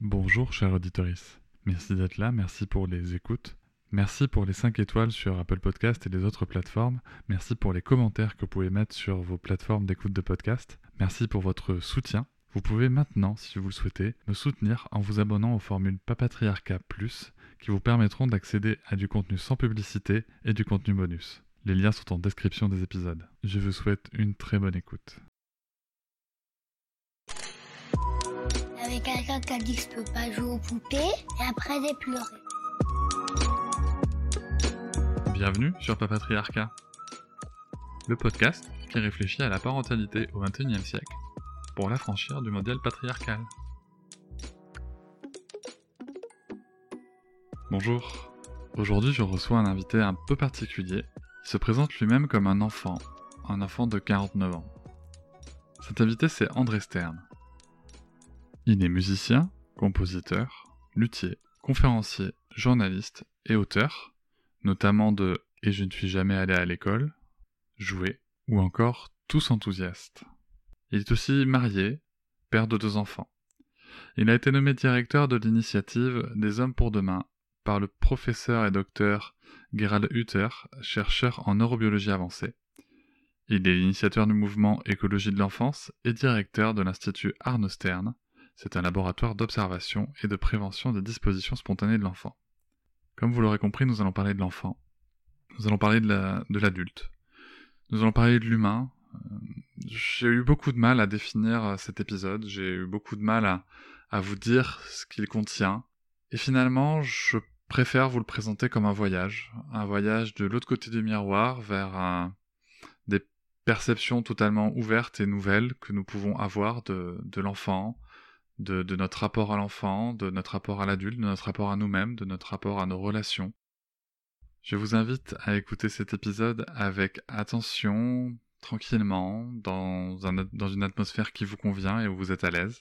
Bonjour chère auditorice, merci d'être là, merci pour les écoutes, merci pour les 5 étoiles sur Apple Podcast et les autres plateformes, merci pour les commentaires que vous pouvez mettre sur vos plateformes d'écoute de podcast, merci pour votre soutien. Vous pouvez maintenant, si vous le souhaitez, me soutenir en vous abonnant aux formules Papatriarca Plus qui vous permettront d'accéder à du contenu sans publicité et du contenu bonus. Les liens sont en description des épisodes. Je vous souhaite une très bonne écoute. Avec quelqu'un qui a dit que je peux pas jouer aux poupées et après j'ai pleuré. Bienvenue sur Papatriarca, le podcast qui réfléchit à la parentalité au XXIe siècle pour l'affranchir du modèle patriarcal. Bonjour, aujourd'hui je reçois un invité un peu particulier qui se présente lui-même comme un enfant de 49 ans. Cet invité c'est André Stern. Il est musicien, compositeur, luthier, conférencier, journaliste et auteur, notamment de « Et je ne suis jamais allé à l'école »,« Jouer » ou encore « Tous enthousiastes ». Il est aussi marié, père de 2 enfants. Il a été nommé directeur de l'initiative des Hommes pour demain par le professeur et docteur Gerald Hutter, chercheur en neurobiologie avancée. Il est l'initiateur du mouvement Écologie de l'enfance et directeur de l'Institut Arno Stern. C'est un laboratoire d'observation et de prévention des dispositions spontanées de l'enfant. Comme vous l'aurez compris, nous allons parler de l'enfant. Nous allons parler de l'adulte. Nous allons parler de l'humain. J'ai eu beaucoup de mal à définir cet épisode. J'ai eu beaucoup de mal à vous dire ce qu'il contient. Et finalement, je préfère vous le présenter comme un voyage. Un voyage de l'autre côté du miroir vers des perceptions totalement ouvertes et nouvelles que nous pouvons avoir de l'enfant, de notre rapport à l'enfant, de notre rapport à l'adulte, de notre rapport à nous-mêmes, de notre rapport à nos relations. Je vous invite à écouter cet épisode avec attention, tranquillement, dans une atmosphère qui vous convient et où vous êtes à l'aise.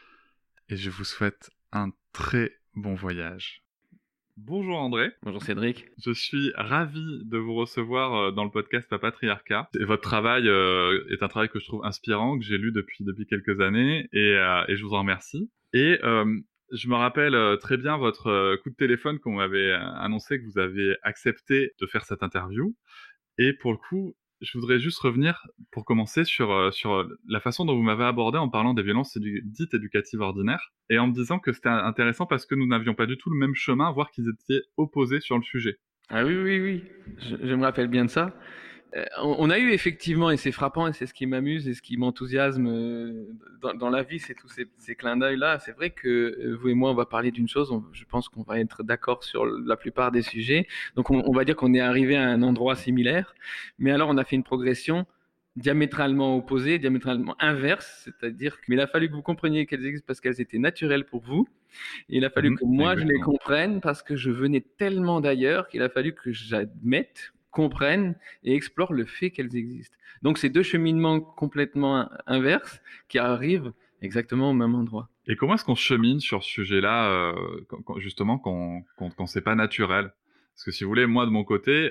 Et je vous souhaite un très bon voyage. Bonjour André. Bonjour Cédric. Je suis ravi de vous recevoir dans le podcast Papatriarca. Et votre travail est un travail que je trouve inspirant, que j'ai lu depuis quelques années, et je vous en remercie. Et je me rappelle très bien votre coup de téléphone quand vous m'avez annoncé que vous avez accepté de faire cette interview. Et pour le coup, je voudrais juste revenir, pour commencer, sur la façon dont vous m'avez abordé en parlant des violences dites éducatives ordinaires, et en me disant que c'était intéressant parce que nous n'avions pas du tout le même chemin, voire qu'ils étaient opposés sur le sujet. Ah oui, je me rappelle bien de ça. On a eu effectivement, et c'est frappant, et c'est ce qui m'amuse et ce qui m'enthousiasme dans la vie, c'est tous ces clins d'œil-là. C'est vrai que vous et moi, on va parler d'une chose, je pense qu'on va être d'accord sur la plupart des sujets. Donc on va dire qu'on est arrivé à un endroit similaire, mais alors on a fait une progression diamétralement opposée, diamétralement inverse, c'est-à-dire qu'il a fallu que vous compreniez qu'elles existent parce qu'elles étaient naturelles pour vous, et il a fallu que moi Exactement. je les comprenne parce que je venais tellement d'ailleurs qu'il a fallu que j'admette, comprennent et explorent le fait qu'elles existent. Donc c'est 2 cheminements complètement inverses qui arrivent exactement au même endroit. Et comment est-ce qu'on chemine sur ce sujet-là, justement, quand c'est pas naturel? Parce que si vous voulez, moi de mon côté,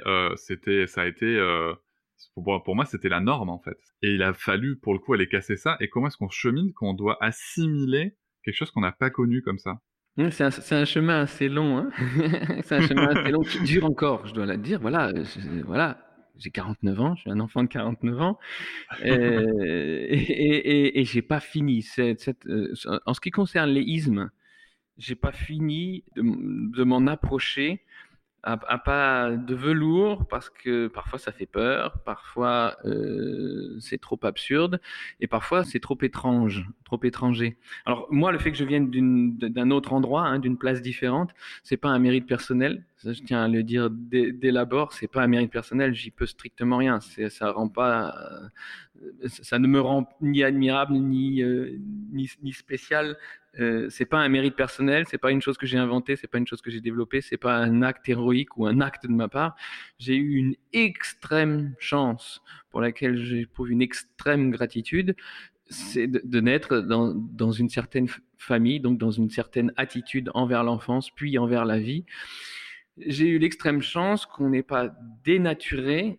pour moi, c'était la norme en fait. Et il a fallu, pour le coup, aller casser ça. Et comment est-ce qu'on chemine quand on doit assimiler quelque chose qu'on n'a pas connu comme ça? C'est un chemin assez long, hein. C'est un chemin assez long qui dure encore, je dois le dire. Voilà, j'ai 49 ans, je suis un enfant de 49 ans, et j'ai pas fini. En ce qui concerne les ismes, j'ai pas fini de m'en approcher à pas de velours, parce que parfois ça fait peur, parfois c'est trop absurde, et parfois c'est trop étrange, trop étranger. Alors moi, le fait que je vienne d'un autre endroit, hein, d'une place différente, c'est pas un mérite personnel. Ça, je tiens à le dire dès l'abord, c'est pas un mérite personnel. J'y peux strictement rien. Ça rend pas, ça ne me rend ni admirable ni spécial. C'est pas un mérite personnel, c'est pas une chose que j'ai inventée, c'est pas une chose que j'ai développée, c'est pas un acte héroïque ou un acte de ma part. J'ai eu une extrême chance pour laquelle j'éprouve une extrême gratitude, c'est de naître dans une certaine famille, donc dans une certaine attitude envers l'enfance, puis envers la vie. J'ai eu l'extrême chance qu'on n'ait pas dénaturé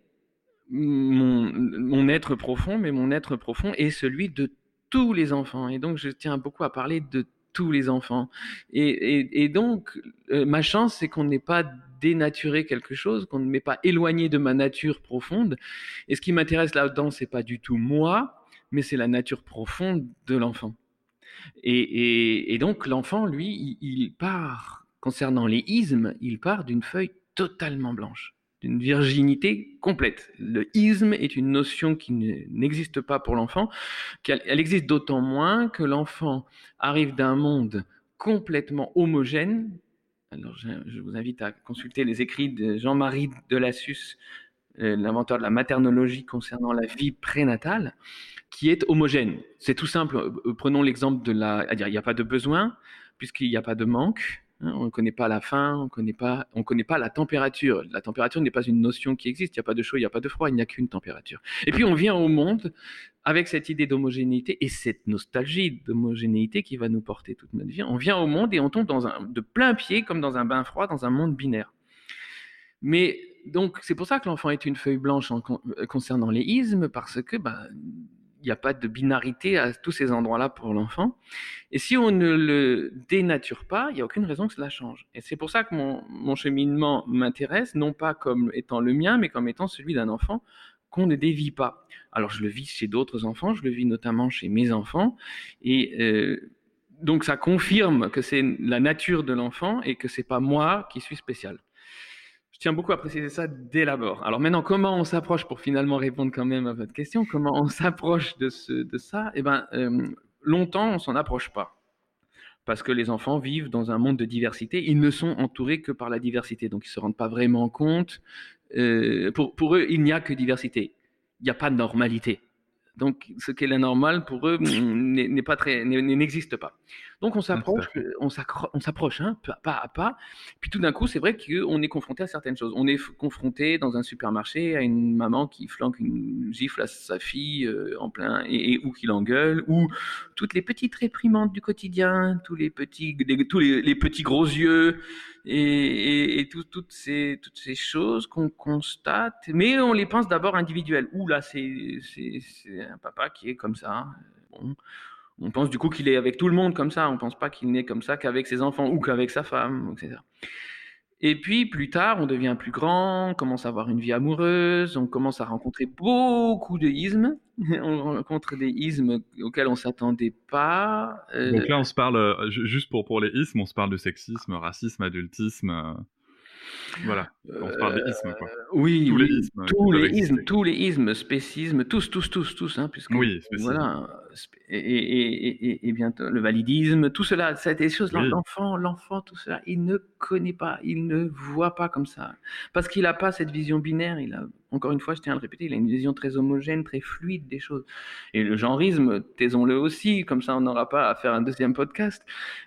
mon être profond, mais mon être profond est celui de tous les enfants. Et donc, je tiens beaucoup à parler de tous les enfants. Et donc, ma chance, c'est qu'on n'ait pas dénaturé quelque chose, qu'on ne m'ait pas éloigné de ma nature profonde. Et ce qui m'intéresse là-dedans, c'est pas du tout moi, mais c'est la nature profonde de l'enfant. Et donc, l'enfant, lui, il part, concernant les ismes, il part d'une feuille totalement blanche, d'une virginité complète. Le isme est une notion qui n'existe pas pour l'enfant, elle existe d'autant moins que l'enfant arrive d'un monde complètement homogène. Alors, je vous invite à consulter les écrits de Jean-Marie Delassus, l'inventeur de la maternologie concernant la vie prénatale, qui est homogène. C'est tout simple. Prenons l'exemple de il n'y a pas de besoin, puisqu'il n'y a pas de manque. On ne connaît pas la faim, on ne connaît pas la température. La température n'est pas une notion qui existe. Il n'y a pas de chaud, il n'y a pas de froid, il n'y a qu'une température. Et puis on vient au monde avec cette idée d'homogénéité et cette nostalgie d'homogénéité qui va nous porter toute notre vie. On vient au monde et on tombe de plein pied, comme dans un bain froid, dans un monde binaire. Mais donc c'est pour ça que l'enfant est une feuille blanche concernant les ismes, parce que il n'y a pas de binarité à tous ces endroits-là pour l'enfant. Et si on ne le dénature pas, il n'y a aucune raison que cela change. Et c'est pour ça que mon cheminement m'intéresse, non pas comme étant le mien, mais comme étant celui d'un enfant qu'on ne dévie pas. Alors je le vis chez d'autres enfants, je le vis notamment chez mes enfants, et donc ça confirme que c'est la nature de l'enfant et que c'est pas moi qui suis spécial. Je tiens beaucoup à préciser ça dès l'abord. Alors maintenant, comment on s'approche, pour finalement répondre quand même à votre question, comment on s'approche de ça? Longtemps, on s'en approche pas. Parce que les enfants vivent dans un monde de diversité. Ils ne sont entourés que par la diversité. Donc, ils ne se rendent pas vraiment compte. Pour eux, il n'y a que diversité. Il n'y a pas de normalité. Donc, ce qui est la normale, pour eux, n'existe pas. Donc, on s'approche, pas à pas. Puis tout d'un coup, c'est vrai qu'on est confronté à certaines choses. On est confronté dans un supermarché à une maman qui flanque une gifle à sa fille en plein, ou qui l'engueule, ou toutes les petites réprimandes du quotidien, tous les petits gros yeux, et toutes ces choses qu'on constate, mais on les pense d'abord individuelles. Ouh là, c'est un papa qui est comme ça. Bon. On pense du coup qu'il est avec tout le monde comme ça. On ne pense pas qu'il n'est comme ça qu'avec ses enfants ou qu'avec sa femme, etc. Et puis plus tard, on devient plus grand, on commence à avoir une vie amoureuse, on commence à rencontrer beaucoup de ismes. On rencontre des ismes auxquels on ne s'attendait pas. Donc là, on se parle, juste pour les ismes, on se parle de sexisme, racisme, adultisme. Voilà, on se parle des ismes, quoi. Oui, Tous les ismes, spécismes, tous, hein, puisque oui, spécisme. Voilà, et bientôt le validisme, tout cela, c'est des choses. Oui. L'enfant, tout cela, il ne connaît pas, il ne voit pas comme ça, parce qu'il n'a pas cette vision binaire. Encore une fois, je tiens à le répéter, il a une vision très homogène, très fluide des choses. Et le genrisme, taisons-le aussi, comme ça on n'aura pas à faire un deuxième podcast,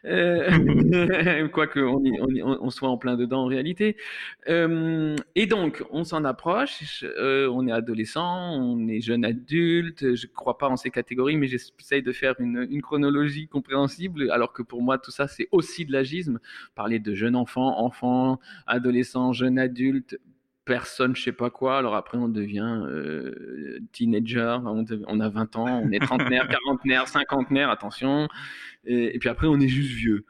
quoique on soit en plein dedans en réalité. Et donc, on s'en approche, on est adolescent, on est jeune adulte, je ne crois pas en ces catégories, mais j'essaye de faire une chronologie compréhensible, alors que pour moi, tout ça, c'est aussi de l'agisme. Parler de jeune enfant, adolescent, jeune adulte, personne, je sais pas quoi. Alors après, on devient teenager, on a 20 ans, on est trentenaire, quarantenaire, cinquantenaire, attention. Et puis après, on est juste vieux.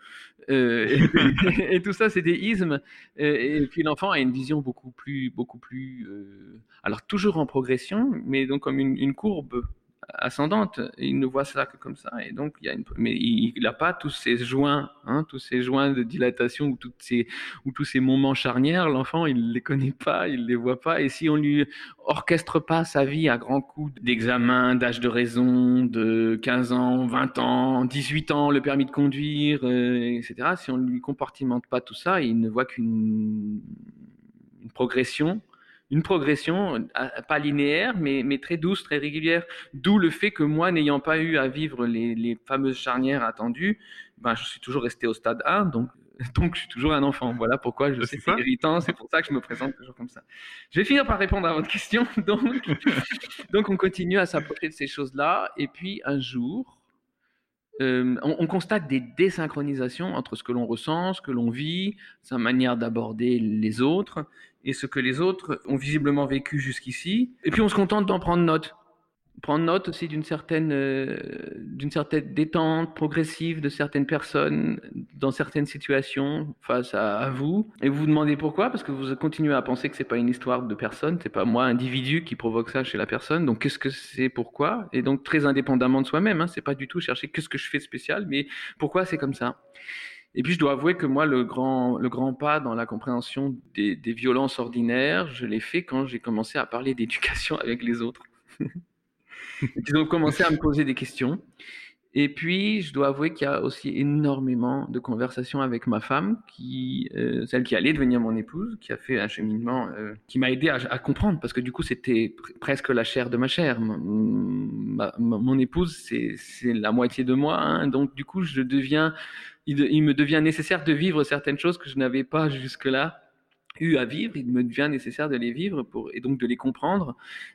Et tout ça, c'est des ismes. Et puis l'enfant a une vision beaucoup plus alors toujours en progression, mais donc comme une courbe ascendante. Il ne voit ça que comme ça, et donc mais il n'a pas tous ces joints, de dilatation ou tous ces moments charnières. L'enfant, il les connaît pas, il les voit pas, et si on lui orchestre pas sa vie à grands coups d'examen, d'âge de raison, de 15 ans, 20 ans, 18 ans, le permis de conduire, etc. Si on lui compartimente pas tout ça, il ne voit qu'une progression. Une progression, pas linéaire, mais très douce, très régulière. D'où le fait que moi, n'ayant pas eu à vivre les fameuses charnières attendues, je suis toujours resté au stade 1, donc je suis toujours un enfant. Voilà pourquoi je sais que c'est irritant, c'est pour ça que je me présente toujours comme ça. Je vais finir par répondre à votre question. Donc on continue à s'approcher de ces choses-là, et puis un jour, on constate des désynchronisations entre ce que l'on ressent, ce que l'on vit, sa manière d'aborder les autres, et ce que les autres ont visiblement vécu jusqu'ici. Et puis on se contente d'en prendre note. prendre note aussi d'une certaine détente progressive de certaines personnes dans certaines situations face à vous. Et vous vous demandez pourquoi, parce que vous continuez à penser que c'est pas une histoire de personne, c'est pas moi, individu, qui provoque ça chez la personne. Donc qu'est-ce que c'est, pourquoi? Et donc très indépendamment de soi-même, hein, c'est pas du tout chercher qu'est-ce que je fais de spécial, mais pourquoi c'est comme ça. Et puis je dois avouer que moi, le grand pas dans la compréhension des violences ordinaires, je l'ai fait quand j'ai commencé à parler d'éducation avec les autres. Ils ont commencé à me poser des questions. Et puis, je dois avouer qu'il y a aussi énormément de conversations avec ma femme, celle qui allait devenir mon épouse, qui a fait un cheminement qui m'a aidé à comprendre, parce que du coup, c'était presque la chair de ma chair. Mon épouse, c'est la moitié de moi, hein, donc du coup, il me devient nécessaire de vivre certaines choses que je n'avais pas jusque-là eu à vivre, il me devient nécessaire de les vivre et donc de les comprendre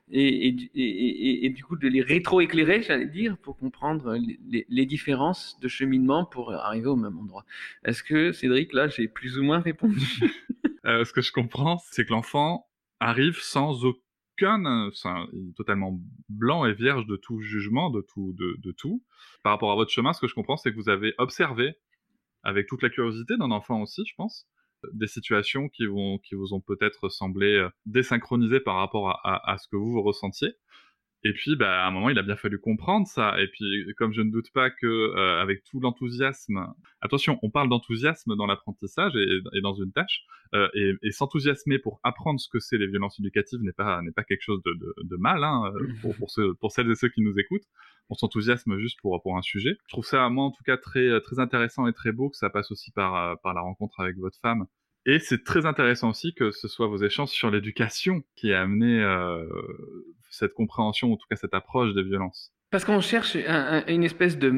et du coup de les rétro-éclairer, j'allais dire, pour comprendre les différences de cheminement pour arriver au même endroit. Est-ce que, Cédric, là, j'ai plus ou moins répondu? Ce que je comprends, c'est que l'enfant arrive sans aucun, il est totalement blanc et vierge de tout jugement, de tout. Par rapport à votre chemin, ce que je comprends, c'est que vous avez observé, avec toute la curiosité d'un enfant aussi, je pense, des situations qui vous ont peut-être semblé désynchronisées par rapport à ce que vous ressentiez. Et puis, à un moment, il a bien fallu comprendre ça. Et puis, comme je ne doute pas que, avec tout l'enthousiasme, attention, on parle d'enthousiasme dans l'apprentissage et dans une tâche, et s'enthousiasmer pour apprendre ce que c'est les violences éducatives n'est pas quelque chose de mal, hein, pour celles et ceux qui nous écoutent. On s'enthousiasme juste pour un sujet. Je trouve ça, moi, en tout cas, très, très intéressant et très beau que ça passe aussi par la rencontre avec votre femme. Et c'est très intéressant aussi que ce soit vos échanges sur l'éducation qui a amené cette compréhension, en tout cas cette approche des violences. Parce qu'on cherche une espèce de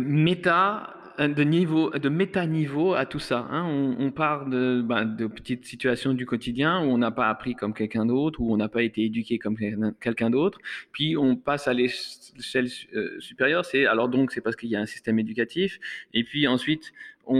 méta-niveau à tout ça. Hein. On part de petites situations du quotidien où on n'a pas appris comme quelqu'un d'autre, où on n'a pas été éduqué comme quelqu'un d'autre. Puis on passe à l'échelle supérieure. C'est parce qu'il y a un système éducatif. Et puis ensuite,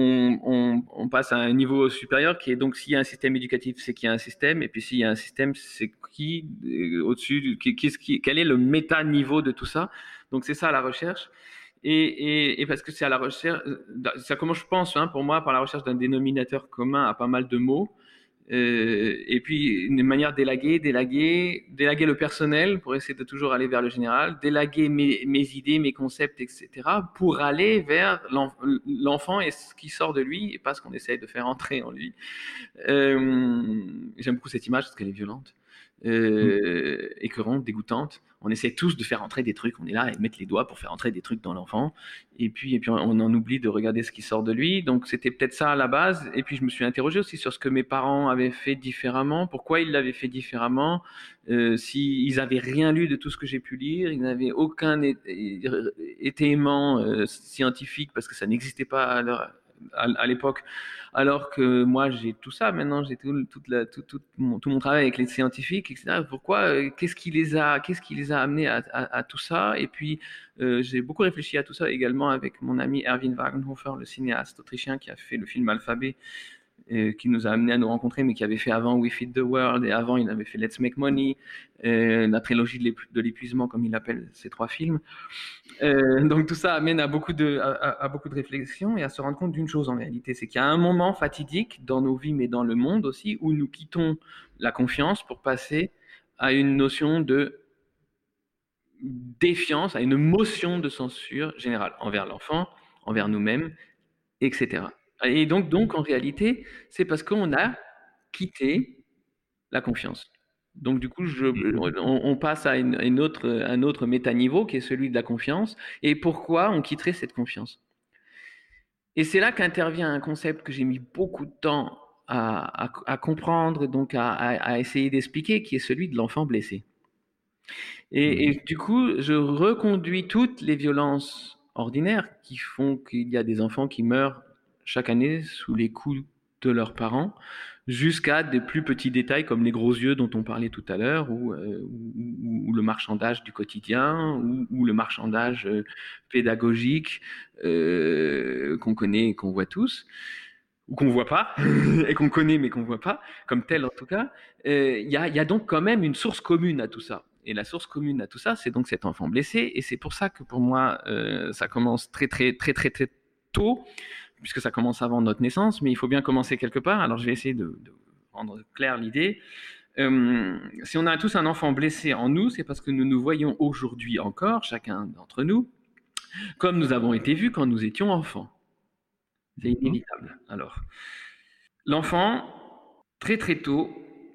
on passe à un niveau supérieur qui est donc s'il y a un système éducatif, c'est qu'il y a un système. Et puis s'il y a un système, c'est au-dessus, quel est le méta-niveau de tout ça. Donc c'est ça la recherche. Et parce que c'est à la recherche, ça commence, je pense, hein, pour moi, par la recherche d'un dénominateur commun à pas mal de mots. Et puis une manière d'élaguer le personnel pour essayer de toujours aller vers le général, d'élaguer mes idées, mes concepts, etc. pour aller vers l'enfant et ce qui sort de lui et pas ce qu'on essaye de faire entrer en lui. J'aime beaucoup cette image parce qu'elle est violente. Écœurante, dégoûtante. On essaie tous de faire entrer des trucs, on est là et mettre les doigts pour faire entrer des trucs dans l'enfant, et puis on en oublie de regarder ce qui sort de lui. Donc c'était peut-être ça à la base, et puis je me suis interrogé aussi sur ce que mes parents avaient fait différemment, pourquoi ils l'avaient fait différemment, s'ils avaient rien lu de tout ce que j'ai pu lire, ils n'avaient aucun étayement scientifique parce que ça n'existait pas à l'époque, alors que moi j'ai tout ça maintenant, j'ai tout mon travail avec les scientifiques, etc. Pourquoi, qu'est-ce qui les a amenés à tout ça? Et puis j'ai beaucoup réfléchi à tout ça également avec mon ami Erwin Wagenhofer, le cinéaste autrichien qui a fait le film Alphabet, qui nous a amené à nous rencontrer, mais qui avait fait avant We Feed the World, et avant il avait fait Let's Make Money, la trilogie de l'épuisement, comme il appelle ces 3 films. Donc tout ça amène à beaucoup de réflexions et à se rendre compte d'une chose en réalité, c'est qu'il y a un moment fatidique dans nos vies, mais dans le monde aussi, où nous quittons la confiance pour passer à une notion de défiance, à une motion de censure générale envers l'enfant, envers nous-mêmes, etc. Et donc en réalité, c'est parce qu'on a quitté la confiance. Donc du coup, on passe à un autre métaniveau qui est celui de la confiance. Et pourquoi on quitterait cette confiance? Et c'est là qu'intervient un concept que j'ai mis beaucoup de temps à comprendre, donc à essayer d'expliquer, qui est celui de l'enfant blessé. Et du coup, je reconduis toutes les violences ordinaires qui font qu'il y a des enfants qui meurent chaque année sous les coups de leurs parents, jusqu'à des plus petits détails comme les gros yeux dont on parlait tout à l'heure, ou le marchandage du quotidien, ou le marchandage pédagogique qu'on connaît et qu'on voit tous, ou qu'on voit pas, et qu'on connaît mais qu'on voit pas, comme tel en tout cas. Il y a donc quand même une source commune à tout ça. Et la source commune à tout ça, c'est donc cet enfant blessé. Et c'est pour ça que pour moi, ça commence très tôt, puisque ça commence avant notre naissance, mais il faut bien commencer quelque part. Alors je vais essayer de rendre claire l'idée. Si on a tous un enfant blessé en nous, c'est parce que nous nous voyons aujourd'hui encore, chacun d'entre nous, comme nous avons été vus quand nous étions enfants. C'est inévitable. Alors, l'enfant, très tôt,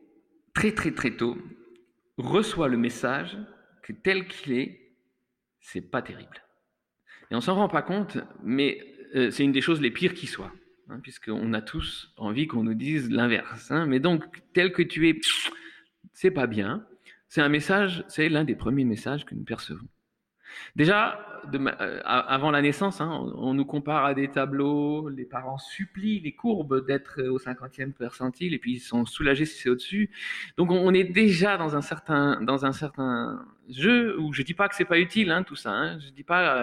reçoit le message que tel qu'il est, c'est pas terrible. Et on s'en rend pas compte, mais c'est une des choses les pires qui soient, hein, puisqu'on a tous envie qu'on nous dise l'inverse. Hein, mais donc, tel que tu es, c'est pas bien. C'est un message, c'est l'un des premiers messages que nous percevons. Déjà, avant la naissance, hein, on nous compare à des tableaux, les parents supplient les courbes d'être au 50e percentile et puis ils sont soulagés si c'est au-dessus. Donc on est déjà dans un certain jeu où je dis pas que c'est pas utile, hein, tout ça. Hein, je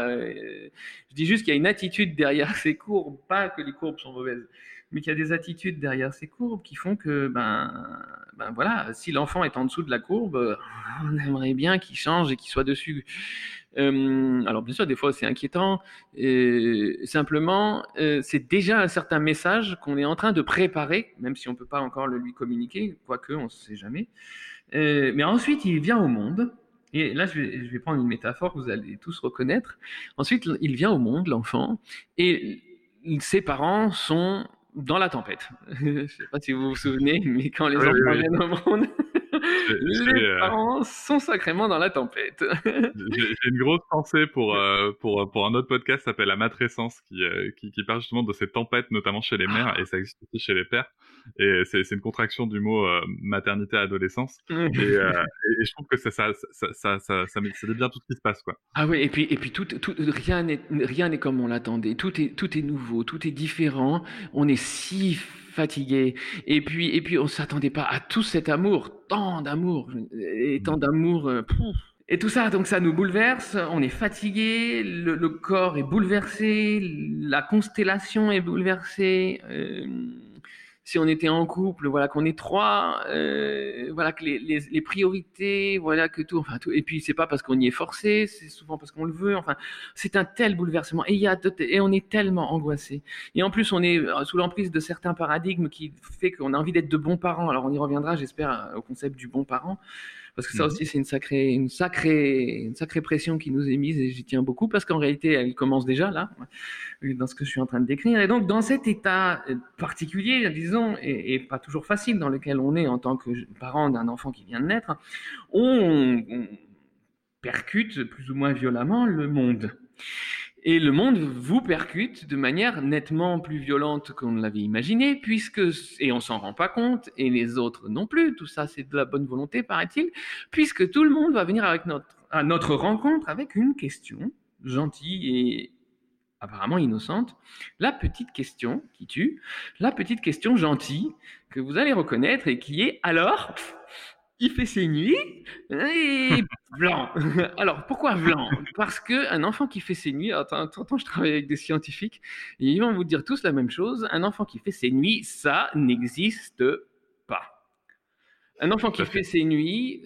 dis juste qu'il y a une attitude derrière ces courbes, pas que les courbes sont mauvaises, mais qu'il y a des attitudes derrière ces courbes qui font que, voilà, si l'enfant est en dessous de la courbe, on aimerait bien qu'il change et qu'il soit dessus. Alors bien sûr, des fois c'est inquiétant. Simplement, c'est déjà un certain message qu'on est en train de préparer, même si on ne peut pas encore le lui communiquer, quoique on ne sait jamais. Mais ensuite, il vient au monde. Et là, je vais prendre une métaphore que vous allez tous reconnaître. Ensuite, il vient au monde, l'enfant, et ses parents sont dans la tempête. Je ne sais pas si vous vous souvenez, mais quand les enfants viennent au monde, les parents sont sacrément dans la tempête. J'ai une grosse pensée pour un autre podcast qui s'appelle La Matrescence, qui parle justement de ces tempêtes, notamment chez les mères, et ça existe aussi chez les pères. Et c'est une contraction du mot maternité-adolescence. Et je trouve que ça dit bien tout ce qui se passe, quoi. Ah oui, et puis rien n'est comme on l'attendait. Tout est nouveau, tout est différent. On est si fatigué. Et puis on s'attendait pas à tout cet amour, tant d'amour, et tant d'amour. Et tout ça, donc ça nous bouleverse. On est fatigué, le corps est bouleversé, la constellation est bouleversée. Si on était en couple, voilà, qu'on est trois, voilà, que les priorités, voilà, que tout, enfin tout. Et puis c'est pas parce qu'on y est forcé, c'est souvent parce qu'on le veut. Enfin, c'est un tel bouleversement. Et on est tellement angoissé. Et en plus, on est sous l'emprise de certains paradigmes qui fait qu'on a envie d'être de bons parents. Alors on y reviendra, j'espère, au concept du bon parent. Parce que ça aussi, c'est une sacrée pression qui nous est mise, et j'y tiens beaucoup, parce qu'en réalité, elle commence déjà là, dans ce que je suis en train de décrire. Et donc, dans cet état particulier, disons, et pas toujours facile, dans lequel on est en tant que parent d'un enfant qui vient de naître, on percute plus ou moins violemment le monde. Et le monde vous percute de manière nettement plus violente qu'on ne l'avait imaginé, et on s'en rend pas compte, et les autres non plus, tout ça c'est de la bonne volonté, paraît-il, puisque tout le monde va venir à notre rencontre avec une question gentille et apparemment innocente, la petite question qui tue, la petite question gentille que vous allez reconnaître et qui est « Alors, il fait ses nuits et blanc. » Alors, pourquoi blanc? Parce qu'un enfant qui fait ses nuits, attends, je travaille avec des scientifiques, et ils vont vous dire tous la même chose, un enfant qui fait ses nuits, ça n'existe pas. Un enfant qui fait ses nuits,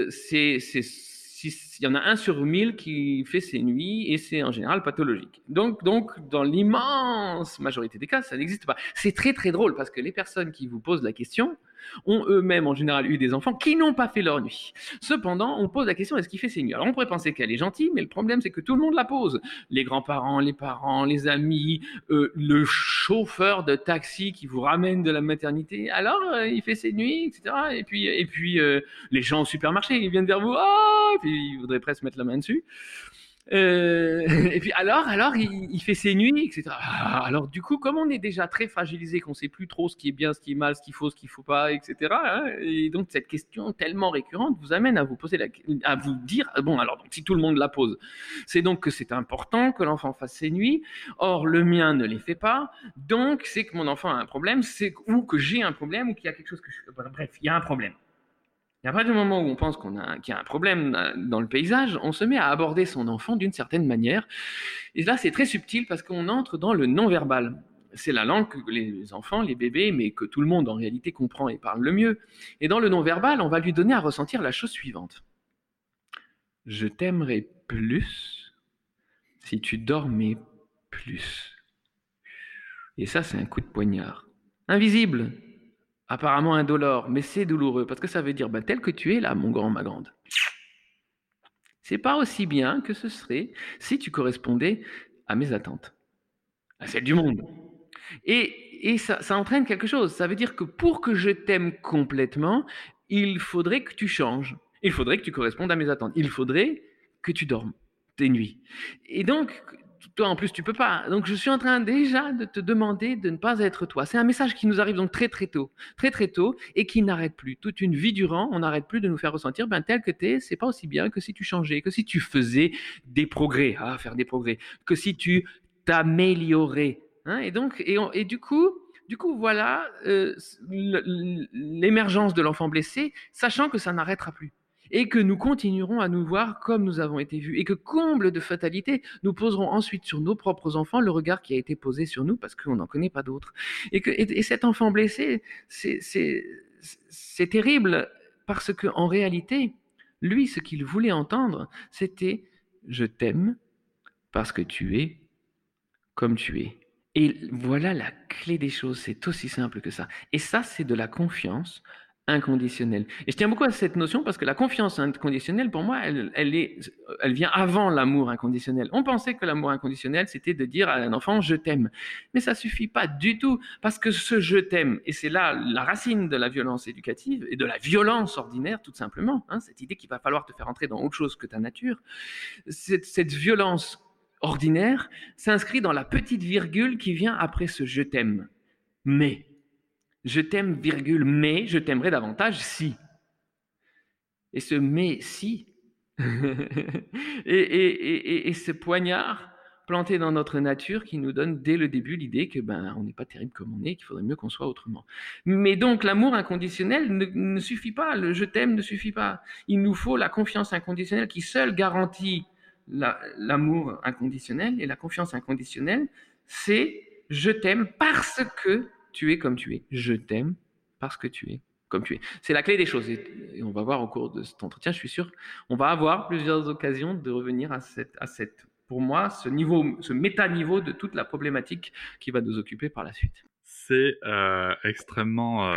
il y en a 1 sur 1000 qui fait ses nuits, et c'est en général pathologique. Donc, dans l'immense majorité des cas, ça n'existe pas. C'est très très drôle, parce que les personnes qui vous posent la question ont eux-mêmes en général eu des enfants qui n'ont pas fait leur nuit. Cependant, on pose la question, est-ce qu'il fait ses nuits? Alors on pourrait penser qu'elle est gentille, mais le problème c'est que tout le monde la pose. Les grands-parents, les parents, les amis, le chauffeur de taxi qui vous ramène de la maternité, alors il fait ses nuits, etc. Et puis les gens au supermarché, ils viennent vers vous, et puis ils voudraient presque mettre la main dessus. Et puis alors il fait ses nuits, etc. Alors du coup, comme on est déjà très fragilisé, qu'on sait plus trop ce qui est bien, ce qui est mal, ce qu'il faut pas, etc. Hein, et donc cette question tellement récurrente vous amène à vous dire bon, alors donc si tout le monde la pose, c'est donc que c'est important que l'enfant fasse ses nuits. Or le mien ne les fait pas, donc c'est que mon enfant a un problème, ou que j'ai un problème, ou qu'il y a quelque chose bref, il y a un problème. Et à partir du moment où on pense qu'il y a un problème dans le paysage, on se met à aborder son enfant d'une certaine manière. Et là, c'est très subtil parce qu'on entre dans le non-verbal. C'est la langue que les enfants, les bébés, mais que tout le monde en réalité comprend et parle le mieux. Et dans le non-verbal, on va lui donner à ressentir la chose suivante. Je t'aimerais plus si tu dormais plus. Et ça, c'est un coup de poignard. Invisible, apparemment indolore, mais c'est douloureux parce que ça veut dire, tel que tu es là, mon grand, ma grande. C'est pas aussi bien que ce serait si tu correspondais à mes attentes, à celles du monde. Et ça entraîne quelque chose. Ça veut dire que pour que je t'aime complètement, il faudrait que tu changes. Il faudrait que tu correspondes à mes attentes. Il faudrait que tu dormes tes nuits. Et donc, toi en plus, tu peux pas. Donc, je suis en train déjà de te demander de ne pas être toi. C'est un message qui nous arrive donc très très tôt, et qui n'arrête plus. Toute une vie durant, on n'arrête plus de nous faire ressentir, tel que t'es, c'est pas aussi bien que si tu changeais, que si tu faisais des progrès. Ah, faire des progrès. Que si tu t'améliorais. Hein, et du coup, voilà l'émergence de l'enfant blessé, sachant que ça n'arrêtera plus. Et que nous continuerons à nous voir comme nous avons été vus. Et que, comble de fatalité, nous poserons ensuite sur nos propres enfants le regard qui a été posé sur nous parce qu'on n'en connaît pas d'autres. Et cet enfant blessé, c'est terrible parce qu'en réalité, lui, ce qu'il voulait entendre, c'était « je t'aime parce que tu es comme tu es ». Et voilà la clé des choses, c'est aussi simple que ça. Et ça, c'est de la confiance inconditionnelle. Et je tiens beaucoup à cette notion parce que la confiance inconditionnelle, pour moi, elle vient avant l'amour inconditionnel. On pensait que l'amour inconditionnel, c'était de dire à un enfant « je t'aime ». Mais ça suffit pas du tout parce que ce « je t'aime », et c'est là la racine de la violence éducative et de la violence ordinaire, tout simplement, hein, cette idée qu'il va falloir te faire entrer dans autre chose que ta nature, cette violence ordinaire s'inscrit dans la petite virgule qui vient après ce « je t'aime ». Mais, je t'aime, virgule, mais je t'aimerais davantage si. Et ce « mais si » et ce poignard planté dans notre nature qui nous donne dès le début l'idée que on n'est pas terrible comme on est, qu'il faudrait mieux qu'on soit autrement. Mais donc l'amour inconditionnel ne suffit pas, le « je t'aime » ne suffit pas. Il nous faut la confiance inconditionnelle qui seule garantit l'amour inconditionnel. Et la confiance inconditionnelle, c'est « je t'aime parce que tu es comme tu es ». Je t'aime parce que tu es comme tu es. C'est la clé des choses. Et on va voir au cours de cet entretien, je suis sûr, on va avoir plusieurs occasions de revenir à cette pour moi, ce méta-niveau de toute la problématique qui va nous occuper par la suite. C'est extrêmement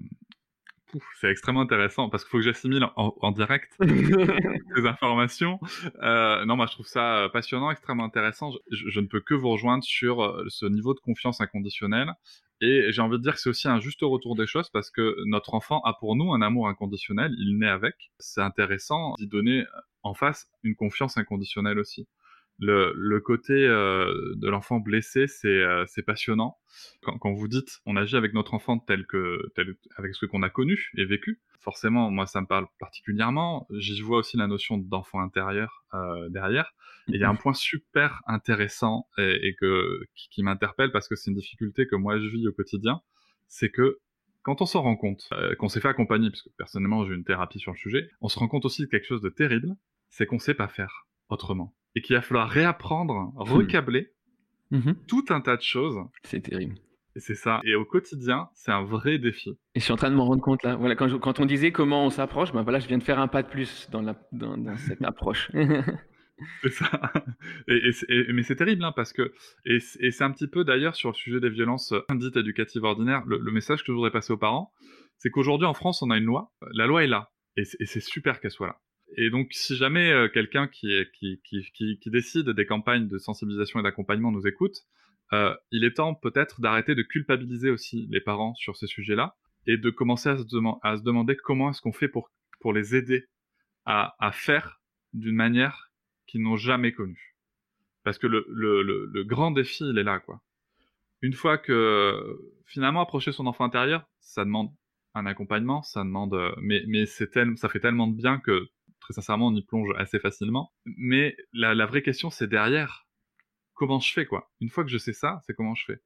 intéressant parce qu'il faut que j'assimile en direct ces informations. Non, moi je trouve ça passionnant, extrêmement intéressant. Je ne peux que vous rejoindre sur ce niveau de confiance inconditionnelle. Et j'ai envie de dire que c'est aussi un juste retour des choses parce que notre enfant a pour nous un amour inconditionnel, il naît avec. C'est intéressant d'y donner en face une confiance inconditionnelle aussi. Le côté de l'enfant blessé, c'est passionnant. Quand vous dites on agit avec notre enfant tel avec ce qu'on a connu et vécu, forcément moi ça me parle particulièrement. J'y vois aussi la notion d'enfant intérieur derrière. Et il y a un point super intéressant qui m'interpelle parce que c'est une difficulté que moi je vis au quotidien, c'est que quand on s'en rend compte, qu'on s'est fait accompagner, parce que personnellement j'ai eu une thérapie sur le sujet, on se rend compte aussi de quelque chose de terrible, c'est qu'on sait pas faire autrement. Et qu'il va falloir réapprendre, recabler tout un tas de choses. C'est terrible. Et c'est ça. Et au quotidien, c'est un vrai défi. Et je suis en train de m'en rendre compte là. Voilà, quand on disait comment on s'approche, voilà, je viens de faire un pas de plus dans cette approche. C'est ça. Mais c'est terrible, hein, parce que et c'est un petit peu d'ailleurs sur le sujet des violences dites éducatives ordinaires. Le message que je voudrais passer aux parents, c'est qu'aujourd'hui en France, on a une loi. La loi est là, et c'est super qu'elle soit là. Et donc, si jamais quelqu'un qui décide des campagnes de sensibilisation et d'accompagnement nous écoute, il est temps peut-être d'arrêter de culpabiliser aussi les parents sur ces sujets-là et de commencer à se demander comment est-ce qu'on fait pour les aider à faire d'une manière qu'ils n'ont jamais connue. Parce que le grand défi, il est là, quoi. Une fois que, finalement, approcher son enfant intérieur, ça demande un accompagnement, ça demande, mais ça fait tellement de bien que, très sincèrement, on y plonge assez facilement. Mais la vraie question, c'est derrière, comment je fais, quoi. Une fois que je sais ça, c'est comment je fais.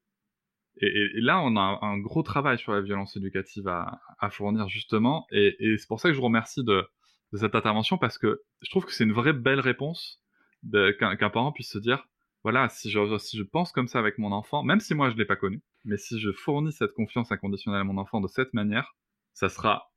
Et là, on a un gros travail sur la violence éducative à fournir, justement. Et c'est pour ça que je vous remercie de cette intervention, parce que je trouve que c'est une vraie belle réponse qu'un parent puisse se dire, voilà, si je pense comme ça avec mon enfant, même si moi je l'ai pas connu, mais si je fournis cette confiance inconditionnelle à mon enfant de cette manière, ça sera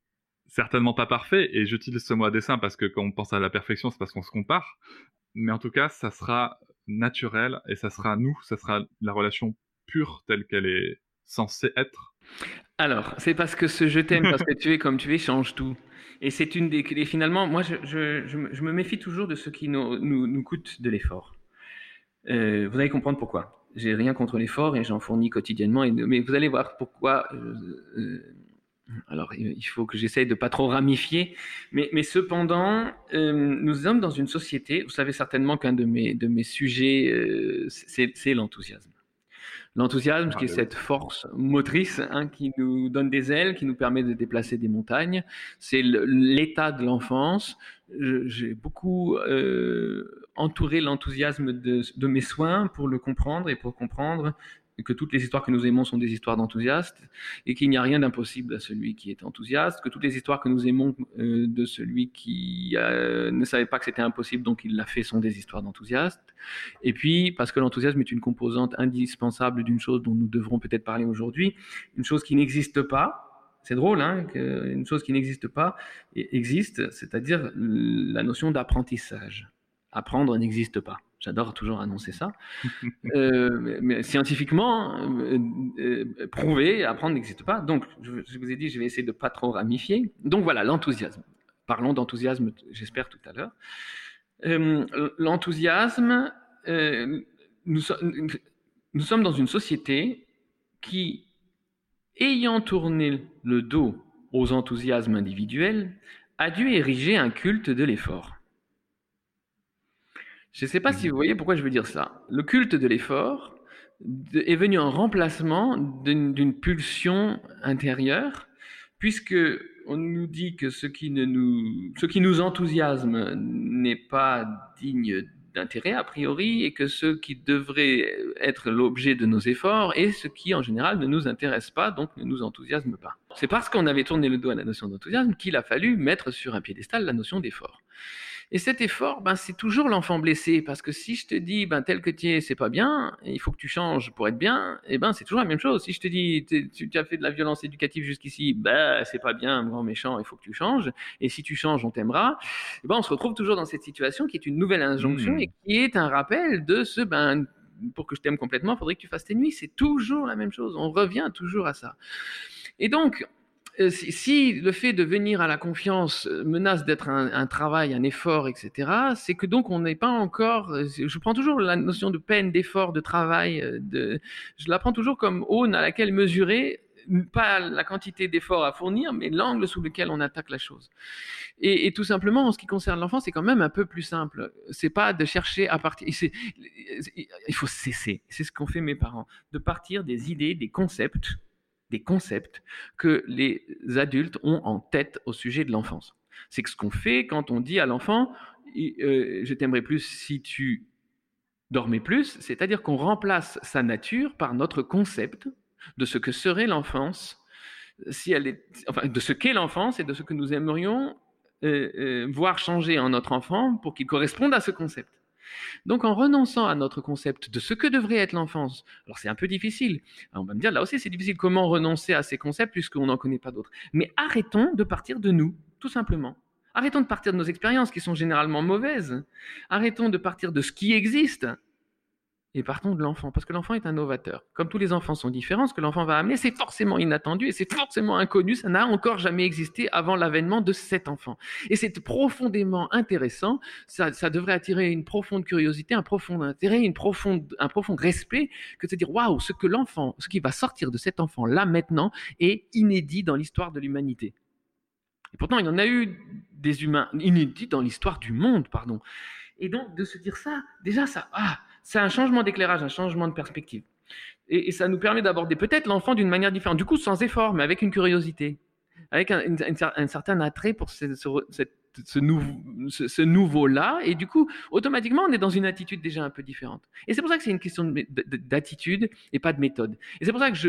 certainement pas parfait, et j'utilise ce mot à dessein parce que quand on pense à la perfection, c'est parce qu'on se compare, mais en tout cas, ça sera naturel, et ça sera nous, ça sera la relation pure telle qu'elle est censée être. Alors, c'est parce que ce je t'aime parce que tu es comme tu es change tout. Et c'est une des clés. Finalement, moi, je me méfie toujours de ce qui nous coûte de l'effort. Vous allez comprendre pourquoi. J'ai rien contre l'effort et j'en fournis quotidiennement. Mais vous allez voir pourquoi. Alors, il faut que j'essaye de pas trop ramifier. Mais cependant, nous sommes dans une société. Vous savez certainement qu'un de mes sujets, c'est l'enthousiasme. L'enthousiasme, qui est cette force motrice qui nous donne des ailes, qui nous permet de déplacer des montagnes, c'est l'état de l'enfance. J'ai beaucoup entouré l'enthousiasme de mes soins pour le comprendre et pour comprendre que toutes les histoires que nous aimons sont des histoires d'enthousiastes et qu'il n'y a rien d'impossible à celui qui est enthousiaste, que toutes les histoires que nous aimons de celui qui ne savait pas que c'était impossible, donc il l'a fait, sont des histoires d'enthousiastes. Et puis, parce que l'enthousiasme est une composante indispensable d'une chose dont nous devrons peut-être parler aujourd'hui, une chose qui n'existe pas. C'est drôle, qu'une chose qui n'existe pas existe, c'est-à-dire la notion d'apprentissage. Apprendre n'existe pas. J'adore toujours annoncer ça. Mais scientifiquement, prouvé, apprendre n'existe pas. Donc, je vous ai dit, je vais essayer de ne pas trop ramifier. Donc voilà, l'enthousiasme. Parlons d'enthousiasme, j'espère, tout à l'heure. L'enthousiasme, nous sommes dans une société qui, ayant tourné le dos aux enthousiasmes individuels, a dû ériger un culte de l'effort. Je ne sais pas si vous voyez pourquoi je veux dire ça. Le culte de l'effort est venu en remplacement d'une pulsion intérieure, puisque on nous dit que ce qui nous enthousiasme n'est pas digne d'intérêt a priori, et que ce qui devrait être l'objet de nos efforts est ce qui en général ne nous intéresse pas, donc ne nous enthousiasme pas. C'est parce qu'on avait tourné le dos à la notion d'enthousiasme qu'il a fallu mettre sur un piédestal la notion d'effort. Et cet effort, c'est toujours l'enfant blessé, parce que si je te dis, tel que tu es, c'est pas bien, et il faut que tu changes pour être bien, c'est toujours la même chose. Si je te dis, tu as fait de la violence éducative jusqu'ici, c'est pas bien, grand méchant, il faut que tu changes, et si tu changes, on t'aimera, on se retrouve toujours dans cette situation qui est une nouvelle injonction et qui est un rappel de ce, pour que je t'aime complètement, il faudrait que tu fasses tes nuits. C'est toujours la même chose, on revient toujours à ça. Et donc, si le fait de venir à la confiance menace d'être un travail, un effort, etc., c'est que donc on n'est pas encore... Je prends toujours la notion de peine, d'effort, de travail, je la prends toujours comme aune à laquelle mesurer, pas la quantité d'efforts à fournir, mais l'angle sous lequel on attaque la chose. Et tout simplement, en ce qui concerne l'enfant, c'est quand même un peu plus simple. C'est pas de chercher à partir... Il faut cesser, c'est ce qu'ont fait mes parents, de partir des idées, des concepts que les adultes ont en tête au sujet de l'enfance. C'est que ce qu'on fait quand on dit à l'enfant je t'aimerais plus si tu dormais plus, c'est-à-dire qu'on remplace sa nature par notre concept de ce que serait l'enfance, de ce qu'est l'enfance et de ce que nous aimerions voir changer en notre enfant pour qu'il corresponde à ce concept. Donc, en renonçant à notre concept de ce que devrait être l'enfance, alors c'est un peu difficile. Alors, on va me dire, là aussi, c'est difficile. Comment renoncer à ces concepts puisqu'on n'en connaît pas d'autres? Mais arrêtons de partir de nous, tout simplement. Arrêtons de partir de nos expériences qui sont généralement mauvaises. Arrêtons de partir de ce qui existe. Et partons de l'enfant, parce que l'enfant est un novateur. Comme tous les enfants sont différents, ce que l'enfant va amener, c'est forcément inattendu et c'est forcément inconnu. Ça n'a encore jamais existé avant l'avènement de cet enfant. Et c'est profondément intéressant. Ça devrait attirer une profonde curiosité, un profond intérêt, un profond respect, que de se dire, waouh, ce qui va sortir de cet enfant-là maintenant est inédit dans l'histoire de l'humanité. Et pourtant, il y en a eu des humains inédits dans l'histoire du monde, pardon. Et donc, de se dire ça, déjà, c'est un changement d'éclairage, un changement de perspective. Et ça nous permet d'aborder peut-être l'enfant d'une manière différente, du coup sans effort, mais avec une curiosité, avec un certain attrait pour cette ce nouveau-là, et du coup, automatiquement, on est dans une attitude déjà un peu différente. Et c'est pour ça que c'est une question d'attitude et pas de méthode. Et c'est pour ça que